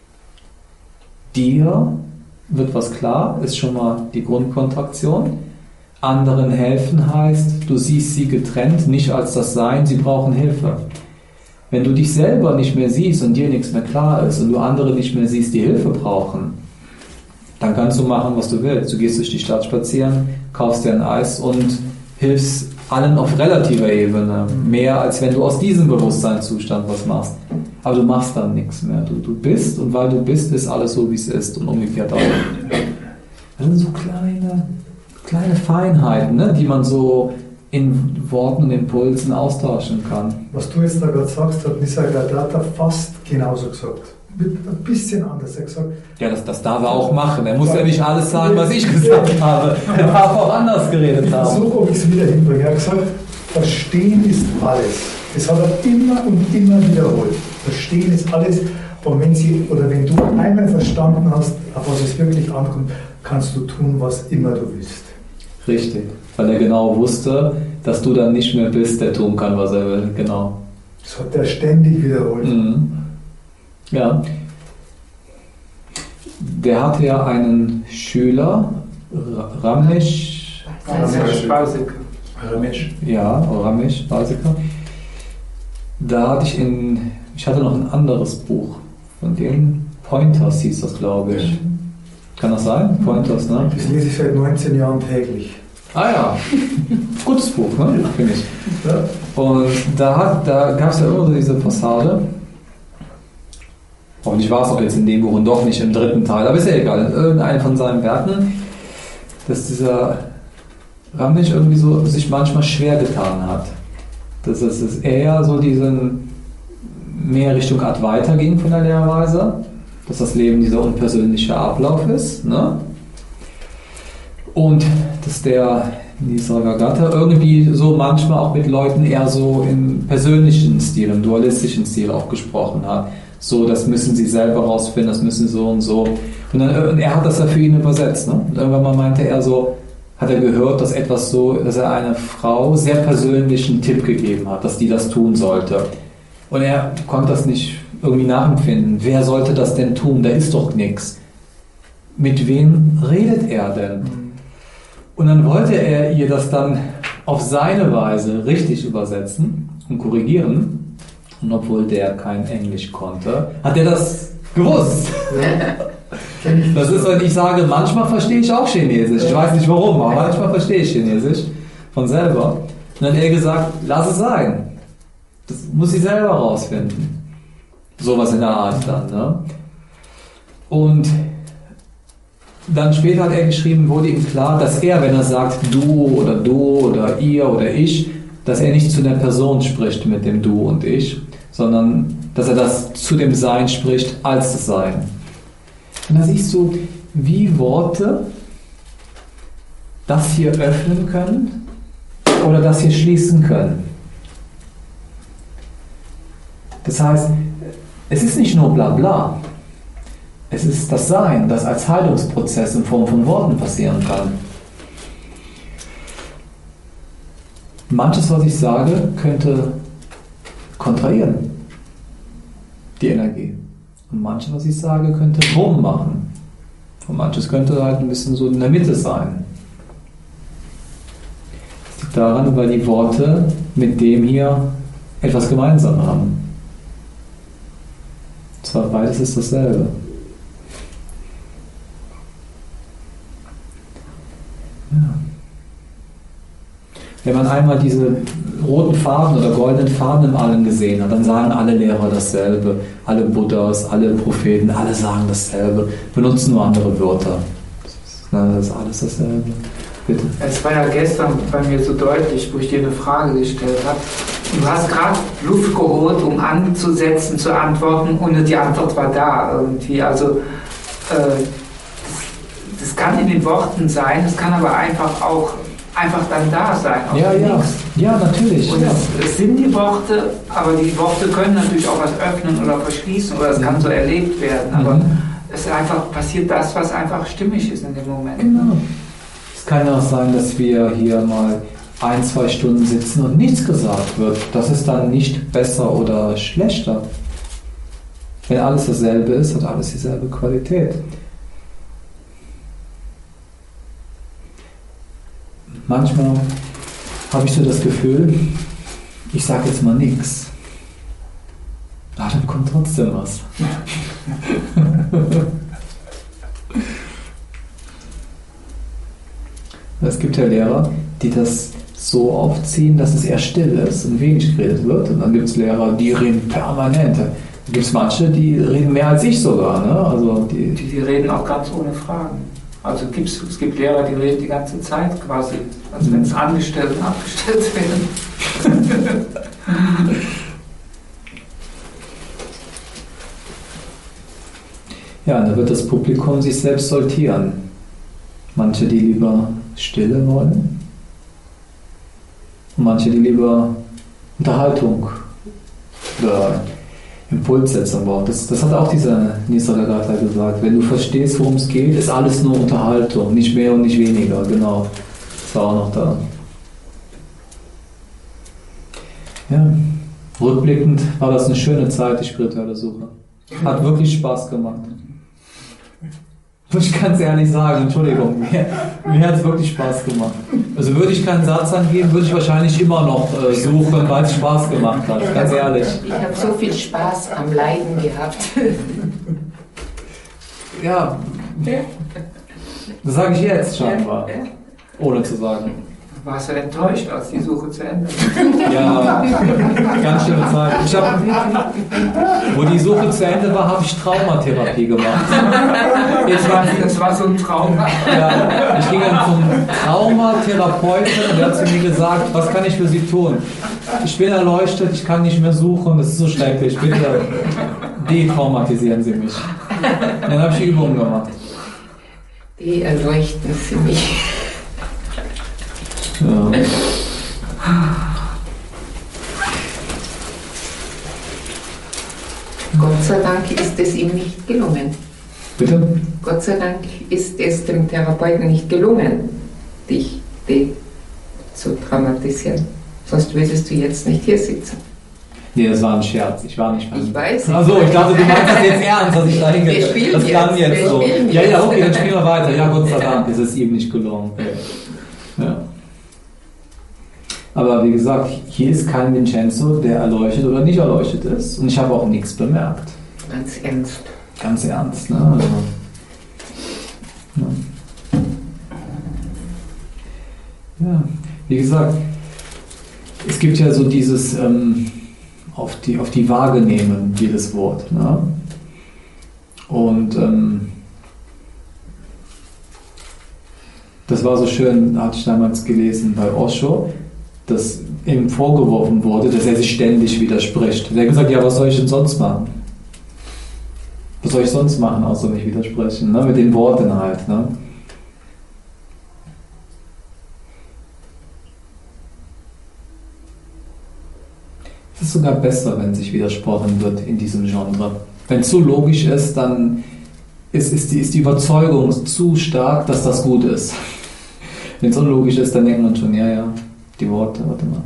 dir wird was klar, ist schon mal die Grundkontraktion. Anderen helfen heißt, du siehst sie getrennt, nicht als das Sein, sie brauchen Hilfe. Wenn du dich selber nicht mehr siehst und dir nichts mehr klar ist und du andere nicht mehr siehst, die Hilfe brauchen, dann kannst du machen, was du willst. Du gehst durch die Stadt spazieren, kaufst dir ein Eis und hilfst allen auf relativer Ebene. Mehr, als wenn du aus diesem Bewusstseinszustand was machst. Aber du machst dann nichts mehr. Du bist und weil du bist, ist alles so, wie es ist und umgekehrt auch. Das sind so kleine Feinheiten, ne, die man so in Worten und Impulsen austauschen kann.
Was du jetzt da gerade sagst, hat Nisargadatta fast genauso gesagt. Mit ein bisschen anders. Er gesagt,
ja, das darf er auch machen. Er muss ja nicht alles sagen, was ich gesagt habe. Er darf auch anders geredet haben.
So, ob ich es wieder hinbringe. Er hat gesagt, Verstehen ist alles. Das hat er immer und immer wiederholt. Verstehen ist alles. Und wenn du einmal verstanden hast, auf was es wirklich ankommt, kannst du tun, was immer du willst.
Richtig, weil er genau wusste, dass du dann nicht mehr bist, der tun kann, was er will. Genau.
Das hat er ständig wiederholt.
Mhm. Ja. Der hatte ja einen Schüler, Ramesh. Balsekar. Da hatte ich hatte noch ein anderes Buch, von dem Pointers hieß das, glaube ich. Kann das sein? Pointers, ne?
Das lese ich seit 19 Jahren täglich.
Ah ja, gutes Buch, ne? Finde ich.
Ja.
Und da gab es ja immer so diese Passage. Hoffentlich war es auch jetzt in dem Buch und doch nicht im dritten Teil, aber ist ja egal. In irgendeinem von seinen Werken, dass dieser Ramesh irgendwie so sich manchmal schwer getan hat. Dass es eher so mehr Richtung Advaita ging von der Lehrweise, dass das Leben dieser unpersönliche Ablauf ist, ne? Und dass der Nisargadatta irgendwie so manchmal auch mit Leuten eher so im persönlichen Stil, im dualistischen Stil auch gesprochen hat. So, das müssen sie selber rausfinden, das müssen so und so. Und er hat das ja für ihn übersetzt, ne? Und irgendwann mal meinte er so, hat er gehört, dass dass er einer Frau sehr persönlichen Tipp gegeben hat, dass die das tun sollte. Und er konnte das nicht irgendwie nachempfinden. Wer sollte das denn tun? Da ist doch nichts. Mit wem redet er denn? Und dann wollte er ihr das dann auf seine Weise richtig übersetzen und korrigieren. Und obwohl der kein Englisch konnte, hat er das gewusst. Das ist, wenn ich sage, manchmal verstehe ich auch Chinesisch. Ich weiß nicht warum, aber manchmal verstehe ich Chinesisch von selber. Und dann hat er gesagt, lass es sein. Das muss sie selber rausfinden. Sowas in der Art dann. Ne? Und dann später hat er geschrieben, wurde ihm klar, dass er, wenn er sagt du oder ihr oder ich, dass er nicht zu der Person spricht mit dem du und ich, sondern dass er das zu dem Sein spricht als das Sein. Und da siehst du, wie Worte das hier öffnen können oder das hier schließen können. Das heißt, es ist nicht nur Blabla, es ist das Sein, das als Heilungsprozess in Form von Worten passieren kann. Manches, was ich sage, könnte kontrahieren, die Energie. Und manches, was ich sage, könnte Bumm machen. Und manches könnte halt ein bisschen so in der Mitte sein. Das liegt daran, weil die Worte mit dem hier etwas gemeinsam haben. Und zwar beides ist dasselbe. Ja. Wenn man einmal diese roten Farben oder goldenen Farben im Allen gesehen hat, dann sagen alle Lehrer dasselbe, alle Buddhas, alle Propheten, alle sagen dasselbe, benutzen nur andere Wörter. Das ist alles dasselbe. Bitte.
Es war ja gestern bei mir so deutlich, wo ich dir eine Frage gestellt habe. Du hast gerade Luft geholt, um anzusetzen, zu antworten, und die Antwort war da irgendwie. Also das kann in den Worten sein, es kann aber einfach auch dann da sein.
Ja, natürlich.
Und es sind die Worte, aber die Worte können natürlich auch was öffnen oder verschließen oder es kann so erlebt werden. Aber es einfach passiert das, was einfach stimmig ist in dem Moment.
Genau. Es kann ja auch sein, dass wir hier mal 1-2 Stunden sitzen und nichts gesagt wird. Das ist dann nicht besser oder schlechter. Wenn alles dasselbe ist, hat alles dieselbe Qualität. Manchmal habe ich so das Gefühl, ich sage jetzt mal nichts. Aber dann kommt trotzdem was. Es gibt ja Lehrer, die das so aufziehen, dass es eher still ist und wenig geredet wird. Und dann gibt es Lehrer, die reden permanent. Dann gibt es manche, die reden mehr als ich sogar. Ne? Also
die reden auch ganz ohne Fragen. Also es gibt Lehrer, die reden die ganze Zeit quasi, als wenn es angestellt und abgestellt wären.
Ja, da wird das Publikum sich selbst sortieren. Manche, die lieber Stille wollen, und manche, die lieber Unterhaltung oder Impulssetzung brauchen. Das hat auch dieser Nisargadatta gesagt. Wenn du verstehst, worum es geht, ist alles nur Unterhaltung, nicht mehr und nicht weniger. Genau, das war auch noch da. Ja, rückblickend war das eine schöne Zeit, die spirituelle Suche. Hat wirklich Spaß gemacht. Muss ich ganz ehrlich sagen, Entschuldigung, mir hat es wirklich Spaß gemacht. Also würde ich keinen Satz angeben, würde ich wahrscheinlich immer noch suchen, weil es Spaß gemacht hat, ganz ehrlich.
Ich habe so viel Spaß am Leiden gehabt.
Ja, das sage ich jetzt scheinbar, ohne zu sagen.
Warst du enttäuscht, als die Suche zu Ende war?
Ja, ganz schöne Zeit. Wo die Suche zu Ende war, habe ich Traumatherapie gemacht.
Das war so ein Trauma.
Ja, ich ging dann zum Traumatherapeuten und der hat zu mir gesagt, was kann ich für Sie tun? Ich bin erleuchtet, ich kann nicht mehr suchen, das ist so schrecklich, bitte detraumatisieren Sie mich. Und dann habe ich die Übungen gemacht.
Die erleuchten für mich.
Ja.
Gott sei Dank ist es ihm nicht gelungen.
Bitte?
Gott sei Dank ist es dem Therapeuten nicht gelungen, dich zu traumatisieren. Sonst würdest du jetzt nicht hier sitzen.
Nee, das war ein Scherz. Ich war nicht beim...
Ich weiß.
Achso, ich dachte, du meinst das jetzt ernst, dass ich da hingehe. Das klang jetzt so. Ja, okay, dann spielen wir weiter. Ja, Gott sei Dank ist es ihm nicht gelungen. Ja. Aber wie gesagt, hier ist kein Vincenzo, der erleuchtet oder nicht erleuchtet ist. Und ich habe auch nichts bemerkt.
Ganz ernst.
Ganz ernst, ne? Also, ja, wie gesagt, es gibt ja so dieses auf die Waage nehmen, jedes Wort. Ne? Und das war so schön, hatte ich damals gelesen bei Osho, dass ihm vorgeworfen wurde, dass er sich ständig widerspricht. Und er hat gesagt, ja, was soll ich denn sonst machen? Was soll ich sonst machen, außer mich widersprechen? Ne? Mit den Worten halt. Ne? Es ist sogar besser, wenn sich widersprochen wird in diesem Genre. Wenn es zu logisch ist, dann ist die Überzeugung zu stark, dass das gut ist. Wenn es unlogisch ist, dann denkt man schon, ja, Die Worte, warte mal.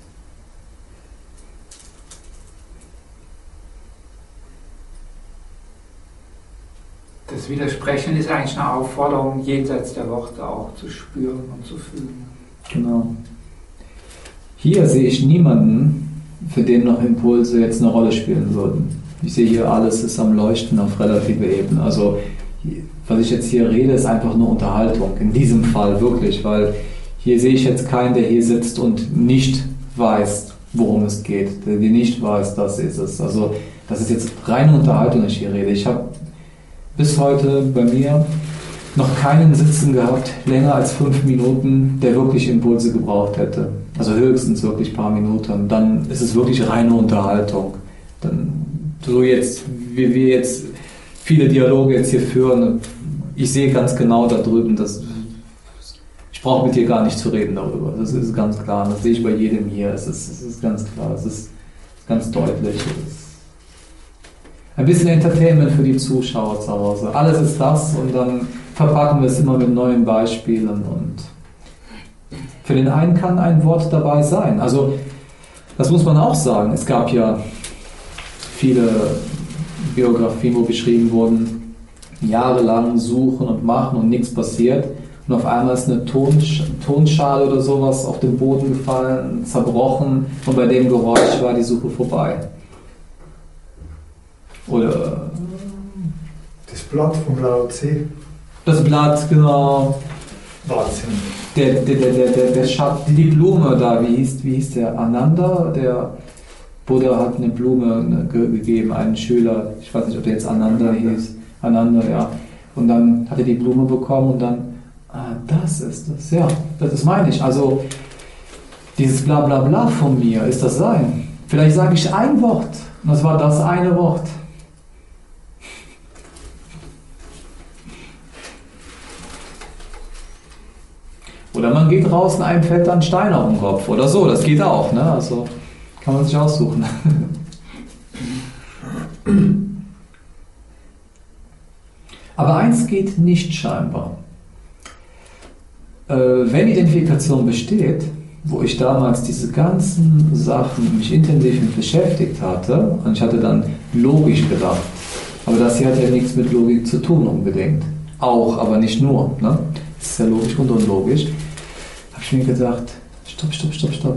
Das Widersprechen ist eigentlich eine Aufforderung, jenseits der Worte auch zu spüren und zu fühlen.
Genau. Hier sehe ich niemanden, für den noch Impulse jetzt eine Rolle spielen würden. Ich sehe hier, alles ist am Leuchten auf relative Ebene. Also, was ich jetzt hier rede, ist einfach nur Unterhaltung. In diesem Fall wirklich, weil hier sehe ich jetzt keinen, der hier sitzt und nicht weiß, worum es geht. Der nicht weiß, das ist es. Also, das ist jetzt reine Unterhaltung, wenn ich hier rede. Ich habe bis heute bei mir noch keinen Sitzen gehabt, länger als 5 Minuten, der wirklich Impulse gebraucht hätte. Also höchstens wirklich ein paar Minuten. Dann ist es wirklich reine Unterhaltung. Dann, so jetzt, wie wir jetzt viele Dialoge jetzt hier führen, ich sehe ganz genau da drüben, dass ich brauche mit dir gar nicht zu reden darüber. Das ist ganz klar. Das sehe ich bei jedem hier. Es ist ganz klar. Es ist ganz deutlich. Ein bisschen Entertainment für die Zuschauer zu Hause. Alles ist das und dann verpacken wir es immer mit neuen Beispielen und für den einen kann ein Wort dabei sein. Also das muss man auch sagen. Es gab ja viele Biografien, wo beschrieben wurden, jahrelang suchen und machen und nichts passiert und auf einmal ist eine Tonschale oder sowas auf den Boden gefallen, zerbrochen und bei dem Geräusch war die Suche vorbei. Oder
das Blatt vom Lao Tse.
Das Blatt, genau.
Wahnsinn.
Der Schatten, die Blume da, wie hieß der? Ananda? Der Buddha hat eine Blume gegeben, einen Schüler, ich weiß nicht, ob der jetzt Ananda hieß. Ananda, ja. Und dann hat er die Blume bekommen und dann, das ist das, ja, das meine ich. Also, dieses Blablabla von mir, ist das sein? Vielleicht sage ich ein Wort und das war das eine Wort. Oder man geht raus und einem fällt dann ein Stein auf den Kopf oder so, das geht auch, ne? Also kann man sich aussuchen. Aber eins geht nicht scheinbar. Wenn Identifikation besteht, wo ich damals diese ganzen Sachen mich intensiv mit beschäftigt hatte, und ich hatte dann logisch gedacht, aber das hier hat ja nichts mit Logik zu tun unbedingt. Auch, aber nicht nur, ne? Das ist ja logisch und unlogisch. Habe ich mir gedacht, stopp.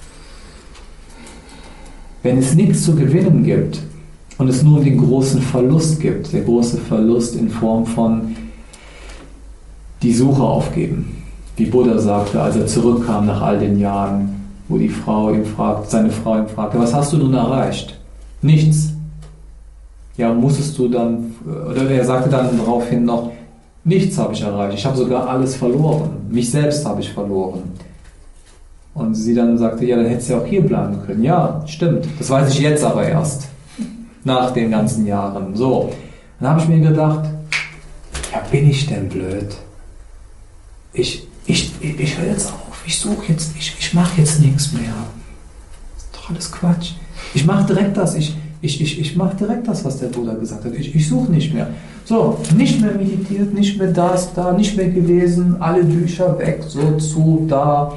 Wenn es nichts zu gewinnen gibt und es nur den großen Verlust gibt, der große Verlust in Form von die Suche aufgeben, wie Buddha sagte, als er zurückkam nach all den Jahren, wo seine Frau ihn fragte, was hast du nun erreicht? Nichts. Ja, musstest du dann, oder er sagte dann daraufhin noch, nichts habe ich erreicht, ich habe sogar alles verloren, mich selbst habe ich verloren. Und sie dann sagte, ja, dann hättest du ja auch hier bleiben können. Ja, stimmt, das weiß ich jetzt aber erst, nach den ganzen Jahren. So, dann habe ich mir gedacht, ja, bin ich denn blöd? Ich höre jetzt auf, ich suche jetzt, ich mache jetzt nichts mehr. Das ist doch alles Quatsch. Ich mache direkt das, ich mache direkt das, was der Buddha gesagt hat. Ich suche nicht mehr. So, nicht mehr meditiert, nicht mehr das, da, nicht mehr gelesen, alle Bücher weg, so zu, da.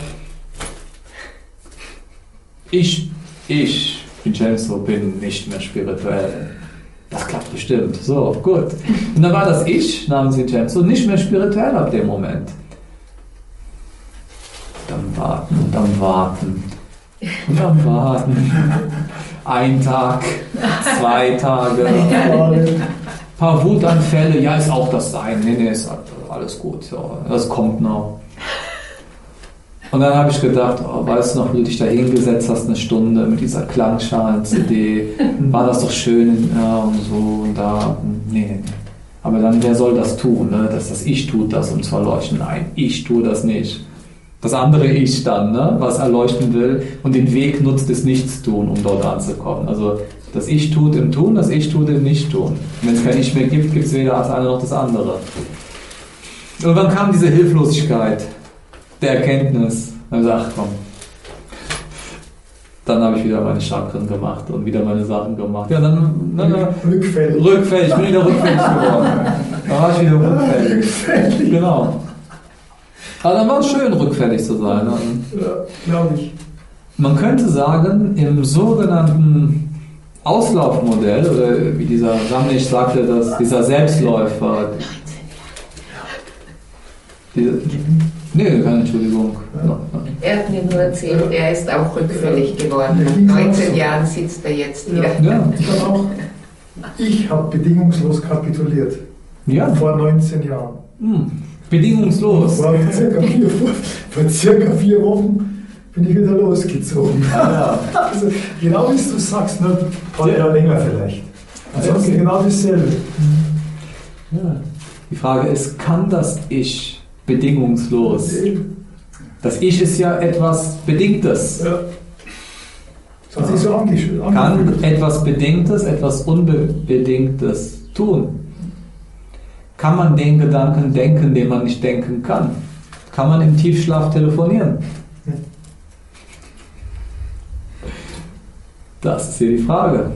Ich, Vincenzo, bin nicht mehr spirituell. Das klappt bestimmt. So, gut. Und dann war das Ich namens Vincenzo nicht mehr spirituell ab dem Moment. Dann warten. Ein Tag, 2 Tage, ein paar Wutanfälle, ja, ist auch das Sein. Nee, ist alles gut, ja, das kommt noch. Und dann habe ich gedacht, weißt du noch, wie du dich da hingesetzt hast, eine Stunde mit dieser Klangschalen-CD, war das doch schön, ja, und so, und da, nee. Aber dann, wer soll das tun, ne? Das Ich tut das, um zu erleuchten. Nein, ich tue das nicht. Das andere Ich dann, ne, was erleuchten will und den Weg nutzt, es Nichtstun, um dort anzukommen. Also das Ich tut im Tun, das Ich tut im Nicht-Tun. Wenn es kein Ich mehr gibt, gibt es weder das eine noch das andere. Und dann kam diese Hilflosigkeit der Erkenntnis. Dann habe ich gesagt, komm. Dann habe ich wieder meine Chakren gemacht und wieder meine Sachen gemacht. Ja, dann
Rückfällig.
Ich bin wieder rückfällig geworden. Dann war ich wieder rückfällig. Genau. Aber dann war es schön, rückfällig zu sein.
Ja, glaube ich.
Man könnte sagen, im sogenannten Auslaufmodell, oder wie dieser Ramnich sagte, dass dieser Selbstläufer. Nee, keine Entschuldigung.
Ja.
Er hat mir nur erzählt, er ist auch rückfällig geworden. Nach 19 Jahren sitzt er jetzt hier.
Ja.
Ich habe bedingungslos kapituliert.
Ja.
Vor 19 Jahren.
Bedingungslos.
Vor circa 4 Wochen bin ich wieder losgezogen.
Ja.
Also, genau wie du sagst, nur ein paar Jahre länger vielleicht. Ansonsten genau dasselbe.
Ja. Die Frage ist, kann das Ich bedingungslos? Das Ich ist ja etwas Bedingtes.
Ja. Das hat sich so angefühlt.
Kann etwas Bedingtes, etwas Unbedingtes tun? Kann man den Gedanken denken, den man nicht denken kann? Kann man im Tiefschlaf telefonieren? Das ist hier die Frage.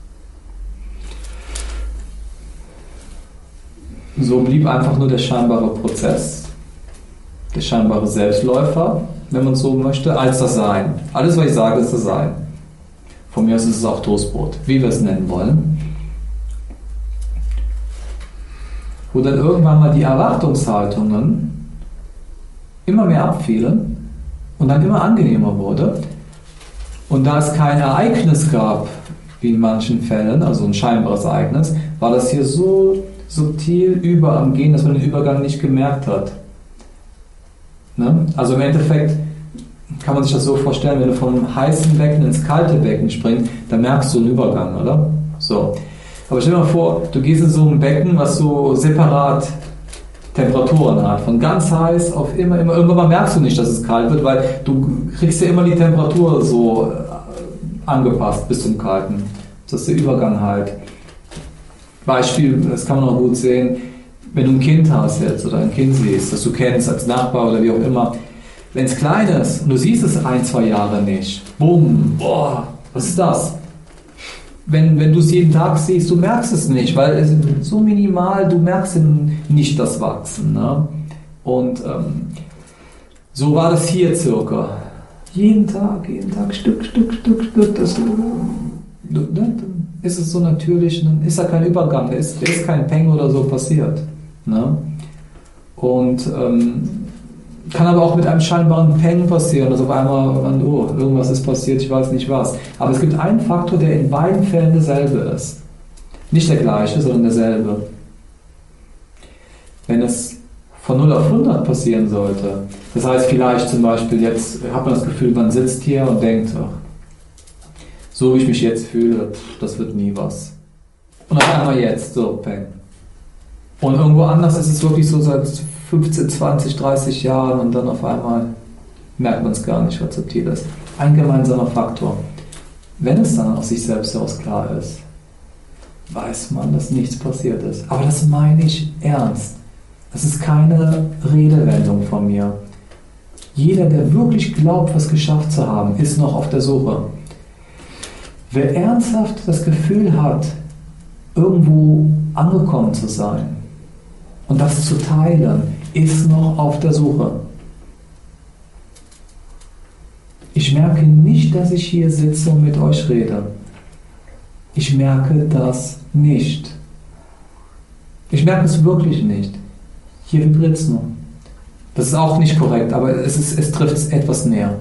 So blieb einfach nur der scheinbare Prozess, der scheinbare Selbstläufer, wenn man so möchte, als das Sein. Alles, was ich sage, ist das Sein. Von mir aus ist es auch Toastbrot, wie wir es nennen wollen. Wo dann irgendwann mal die Erwartungshaltungen immer mehr abfielen und dann immer angenehmer wurde. Und da es kein Ereignis gab, wie in manchen Fällen, also ein scheinbares Ereignis, war das hier so subtil über am Gehen, dass man den Übergang nicht gemerkt hat. Ne? Also im Endeffekt kann man sich das so vorstellen, wenn du vom heißen Becken ins kalte Becken springst, dann merkst du einen Übergang, oder? So. Aber stell dir mal vor, du gehst in so ein Becken, was so separat Temperaturen hat, von ganz heiß auf immer, irgendwann mal merkst du nicht, dass es kalt wird, weil du kriegst ja immer die Temperatur so angepasst bis zum Kalten. Das ist der Übergang halt. Beispiel, das kann man auch gut sehen, wenn du ein Kind hast jetzt oder ein Kind siehst, das du kennst als Nachbar oder wie auch immer, wenn es klein ist und du siehst es 1-2 Jahre nicht, bumm, boah, was ist das? Wenn du es jeden Tag siehst, du merkst es nicht, weil es ist so minimal, du merkst nicht das Wachsen. Ne? Und so war das hier circa. Jeden Tag, Stück. Das, dann ist es so natürlich, dann ist da kein Übergang, da ist kein Peng oder so passiert. Ne? Und kann aber auch mit einem scheinbaren Peng passieren, dass auf einmal, irgendwas ist passiert, ich weiß nicht was. Aber es gibt einen Faktor, der in beiden Fällen derselbe ist. Nicht der gleiche, sondern derselbe. Wenn es von 0 auf 100 passieren sollte, das heißt vielleicht zum Beispiel jetzt, hat man das Gefühl, man sitzt hier und denkt, ach, so wie ich mich jetzt fühle, das wird nie was. Und auf einmal jetzt, so, Peng. Und irgendwo anders ist es wirklich so seit 15, 20, 30 Jahren und dann auf einmal merkt man es gar nicht, was subtil ist. Ein gemeinsamer Faktor. Wenn es dann aus sich selbst heraus klar ist, weiß man, dass nichts passiert ist. Aber das meine ich ernst. Das ist keine Redewendung von mir. Jeder, der wirklich glaubt, was geschafft zu haben, ist noch auf der Suche. Wer ernsthaft das Gefühl hat, irgendwo angekommen zu sein und das zu teilen, ist noch auf der Suche. Ich merke nicht, dass ich hier sitze und mit euch rede. Ich merke das nicht. Ich merke es wirklich nicht. Hier vibriert es nur. Das ist auch nicht korrekt, aber es trifft es etwas näher.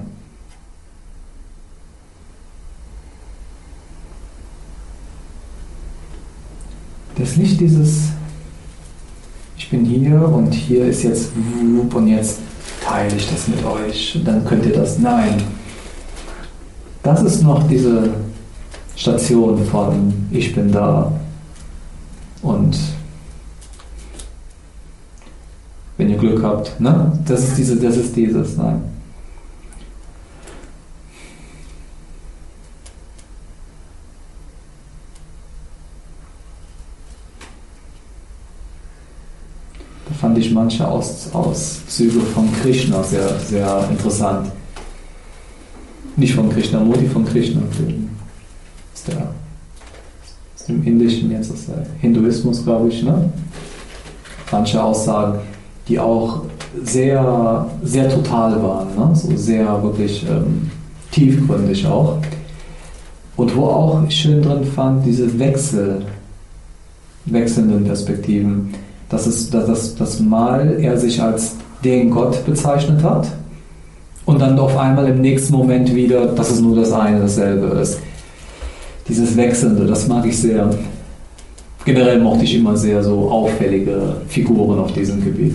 Das ist nicht dieses, ich bin hier und hier ist jetzt und jetzt teile ich das mit euch und dann könnt ihr das. Nein. Das ist noch diese Station von ich bin da und wenn ihr Glück habt, ne? Das ist dieses, nein. Da fand ich manche Auszüge von Krishna sehr, sehr interessant. Nicht von Krishnamurti, von Krishna. Aus dem Indischen, jetzt aus der Hinduismus, glaube ich, ne? Manche Aussagen, die auch sehr, sehr total waren, ne? So sehr wirklich tiefgründig auch. Und wo auch ich schön drin fand, diese wechselnden Perspektiven. Dass mal er sich als den Gott bezeichnet hat und dann auf einmal im nächsten Moment wieder, dass es nur das eine, dasselbe ist. Dieses Wechselnde, das mag ich sehr. Generell mochte ich immer sehr so auffällige Figuren auf diesem Gebiet.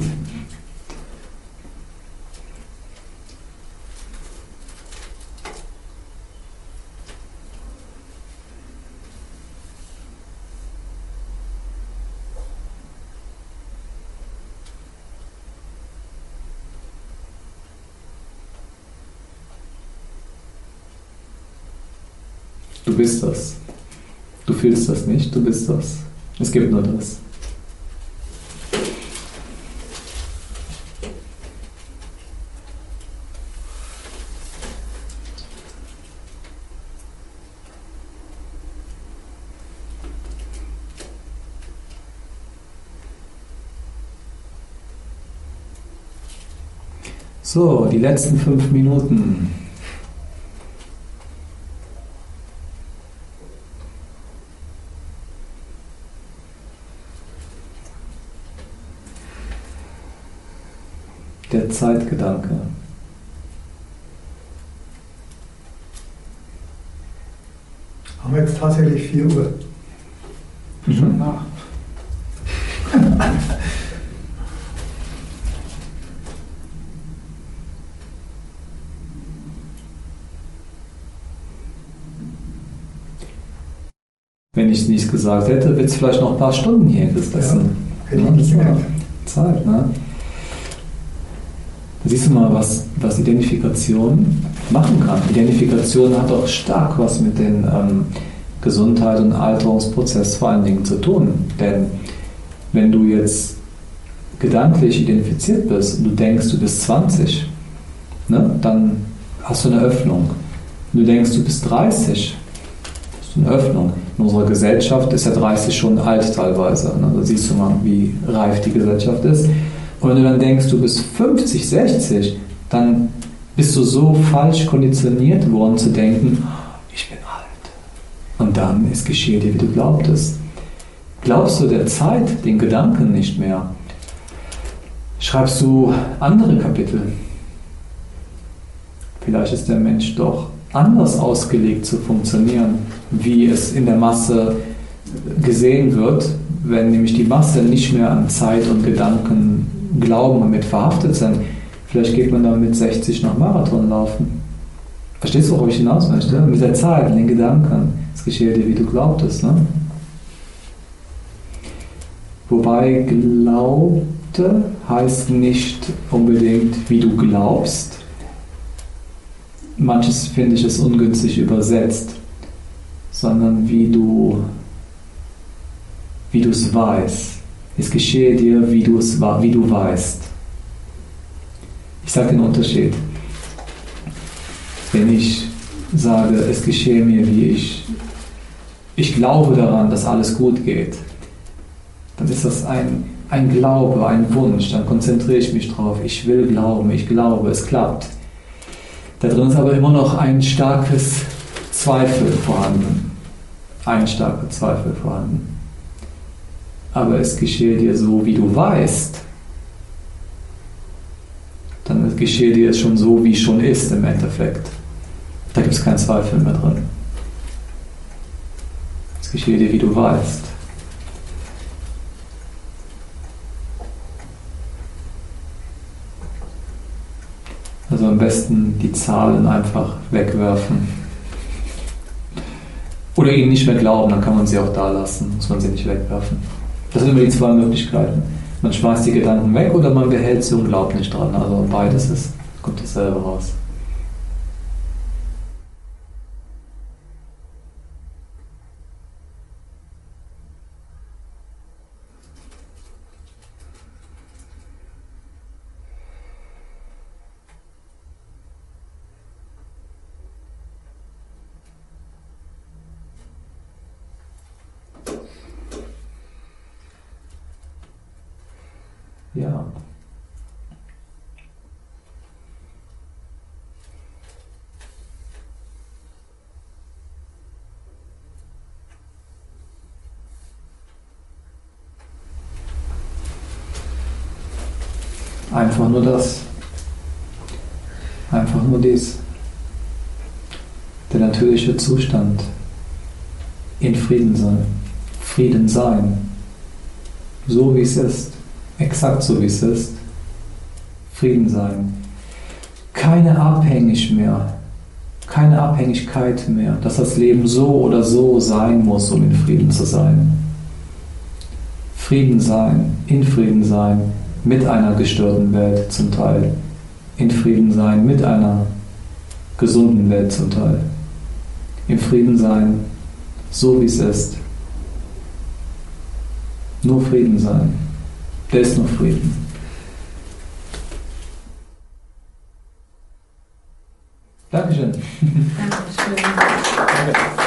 Du bist das. Du fühlst das nicht, du bist das. Es gibt nur das. So, die letzten 5 Minuten. Der Zeitgedanke.
Haben wir jetzt tatsächlich 4 Uhr?
Schon nach.
Wenn ich es nicht gesagt hätte, wird es vielleicht noch ein paar Stunden hier gesessen.
Ja, hätte ich nicht gedacht.
Zeit, ne? Da siehst du mal, was Identifikation machen kann. Identifikation hat auch stark was mit den Gesundheit und Alterungsprozess vor allen Dingen zu tun. Denn wenn du jetzt gedanklich identifiziert bist und du denkst, du bist 20, ne, dann hast du eine Öffnung. Wenn du denkst, du bist 30, hast du eine Öffnung. In unserer Gesellschaft ist ja 30 schon alt teilweise. Ne? Da siehst du mal, wie reif die Gesellschaft ist. Und wenn du dann denkst, du bist 50, 60, dann bist du so falsch konditioniert worden zu denken, ich bin alt. Und dann ist geschehen dir, wie du glaubtest. Glaubst du der Zeit, den Gedanken nicht mehr? Schreibst du andere Kapitel? Vielleicht ist der Mensch doch anders ausgelegt zu funktionieren, wie es in der Masse gesehen wird, wenn nämlich die Masse nicht mehr an Zeit und Gedanken glauben und mit verhaftet sind. Vielleicht geht man dann mit 60 noch Marathon laufen. Verstehst du, worauf ich hinaus möchte? Mit der Zeit, den Gedanken. Es geschehe dir, wie du glaubtest. Ne? Wobei glaubte heißt nicht unbedingt, wie du glaubst. Manches finde ich es ungünstig übersetzt, sondern wie du es weißt. Es geschehe dir, wie du weißt. Ich sage den Unterschied. Wenn ich sage, es geschehe mir, wie ich glaube daran, dass alles gut geht, dann ist das ein Glaube, ein Wunsch, dann konzentriere ich mich drauf. Ich will glauben, ich glaube, es klappt. Da drin ist aber immer noch ein starkes Zweifel vorhanden. Ein starker Zweifel vorhanden. Aber es geschehe dir so, wie du weißt. Dann geschehe dir es schon so, wie es schon ist im Endeffekt. Da gibt es keinen Zweifel mehr drin. Es geschehe dir, wie du weißt. Also am besten die Zahlen einfach wegwerfen. Oder ihnen nicht mehr glauben, dann kann man sie auch da lassen, muss man sie nicht wegwerfen. Das sind immer die 2 Möglichkeiten. Man schmeißt die Gedanken weg oder man behält sie und glaubt nicht dran. Also beides kommt dasselbe raus. Ja. Einfach nur das. Einfach nur dies. Der natürliche Zustand. In Frieden sein. Frieden sein. So wie es ist. Exakt so wie es ist. Frieden sein. Keine Abhängigkeit mehr, dass das Leben so oder so sein muss, um in Frieden zu sein. Frieden sein, in Frieden sein, mit einer gestörten Welt zum Teil. In Frieden sein, mit einer gesunden Welt zum Teil. Im Frieden sein, so wie es ist. Nur Frieden sein. Der ist nur Frieden. Dankeschön.
Dankeschön.
Danke.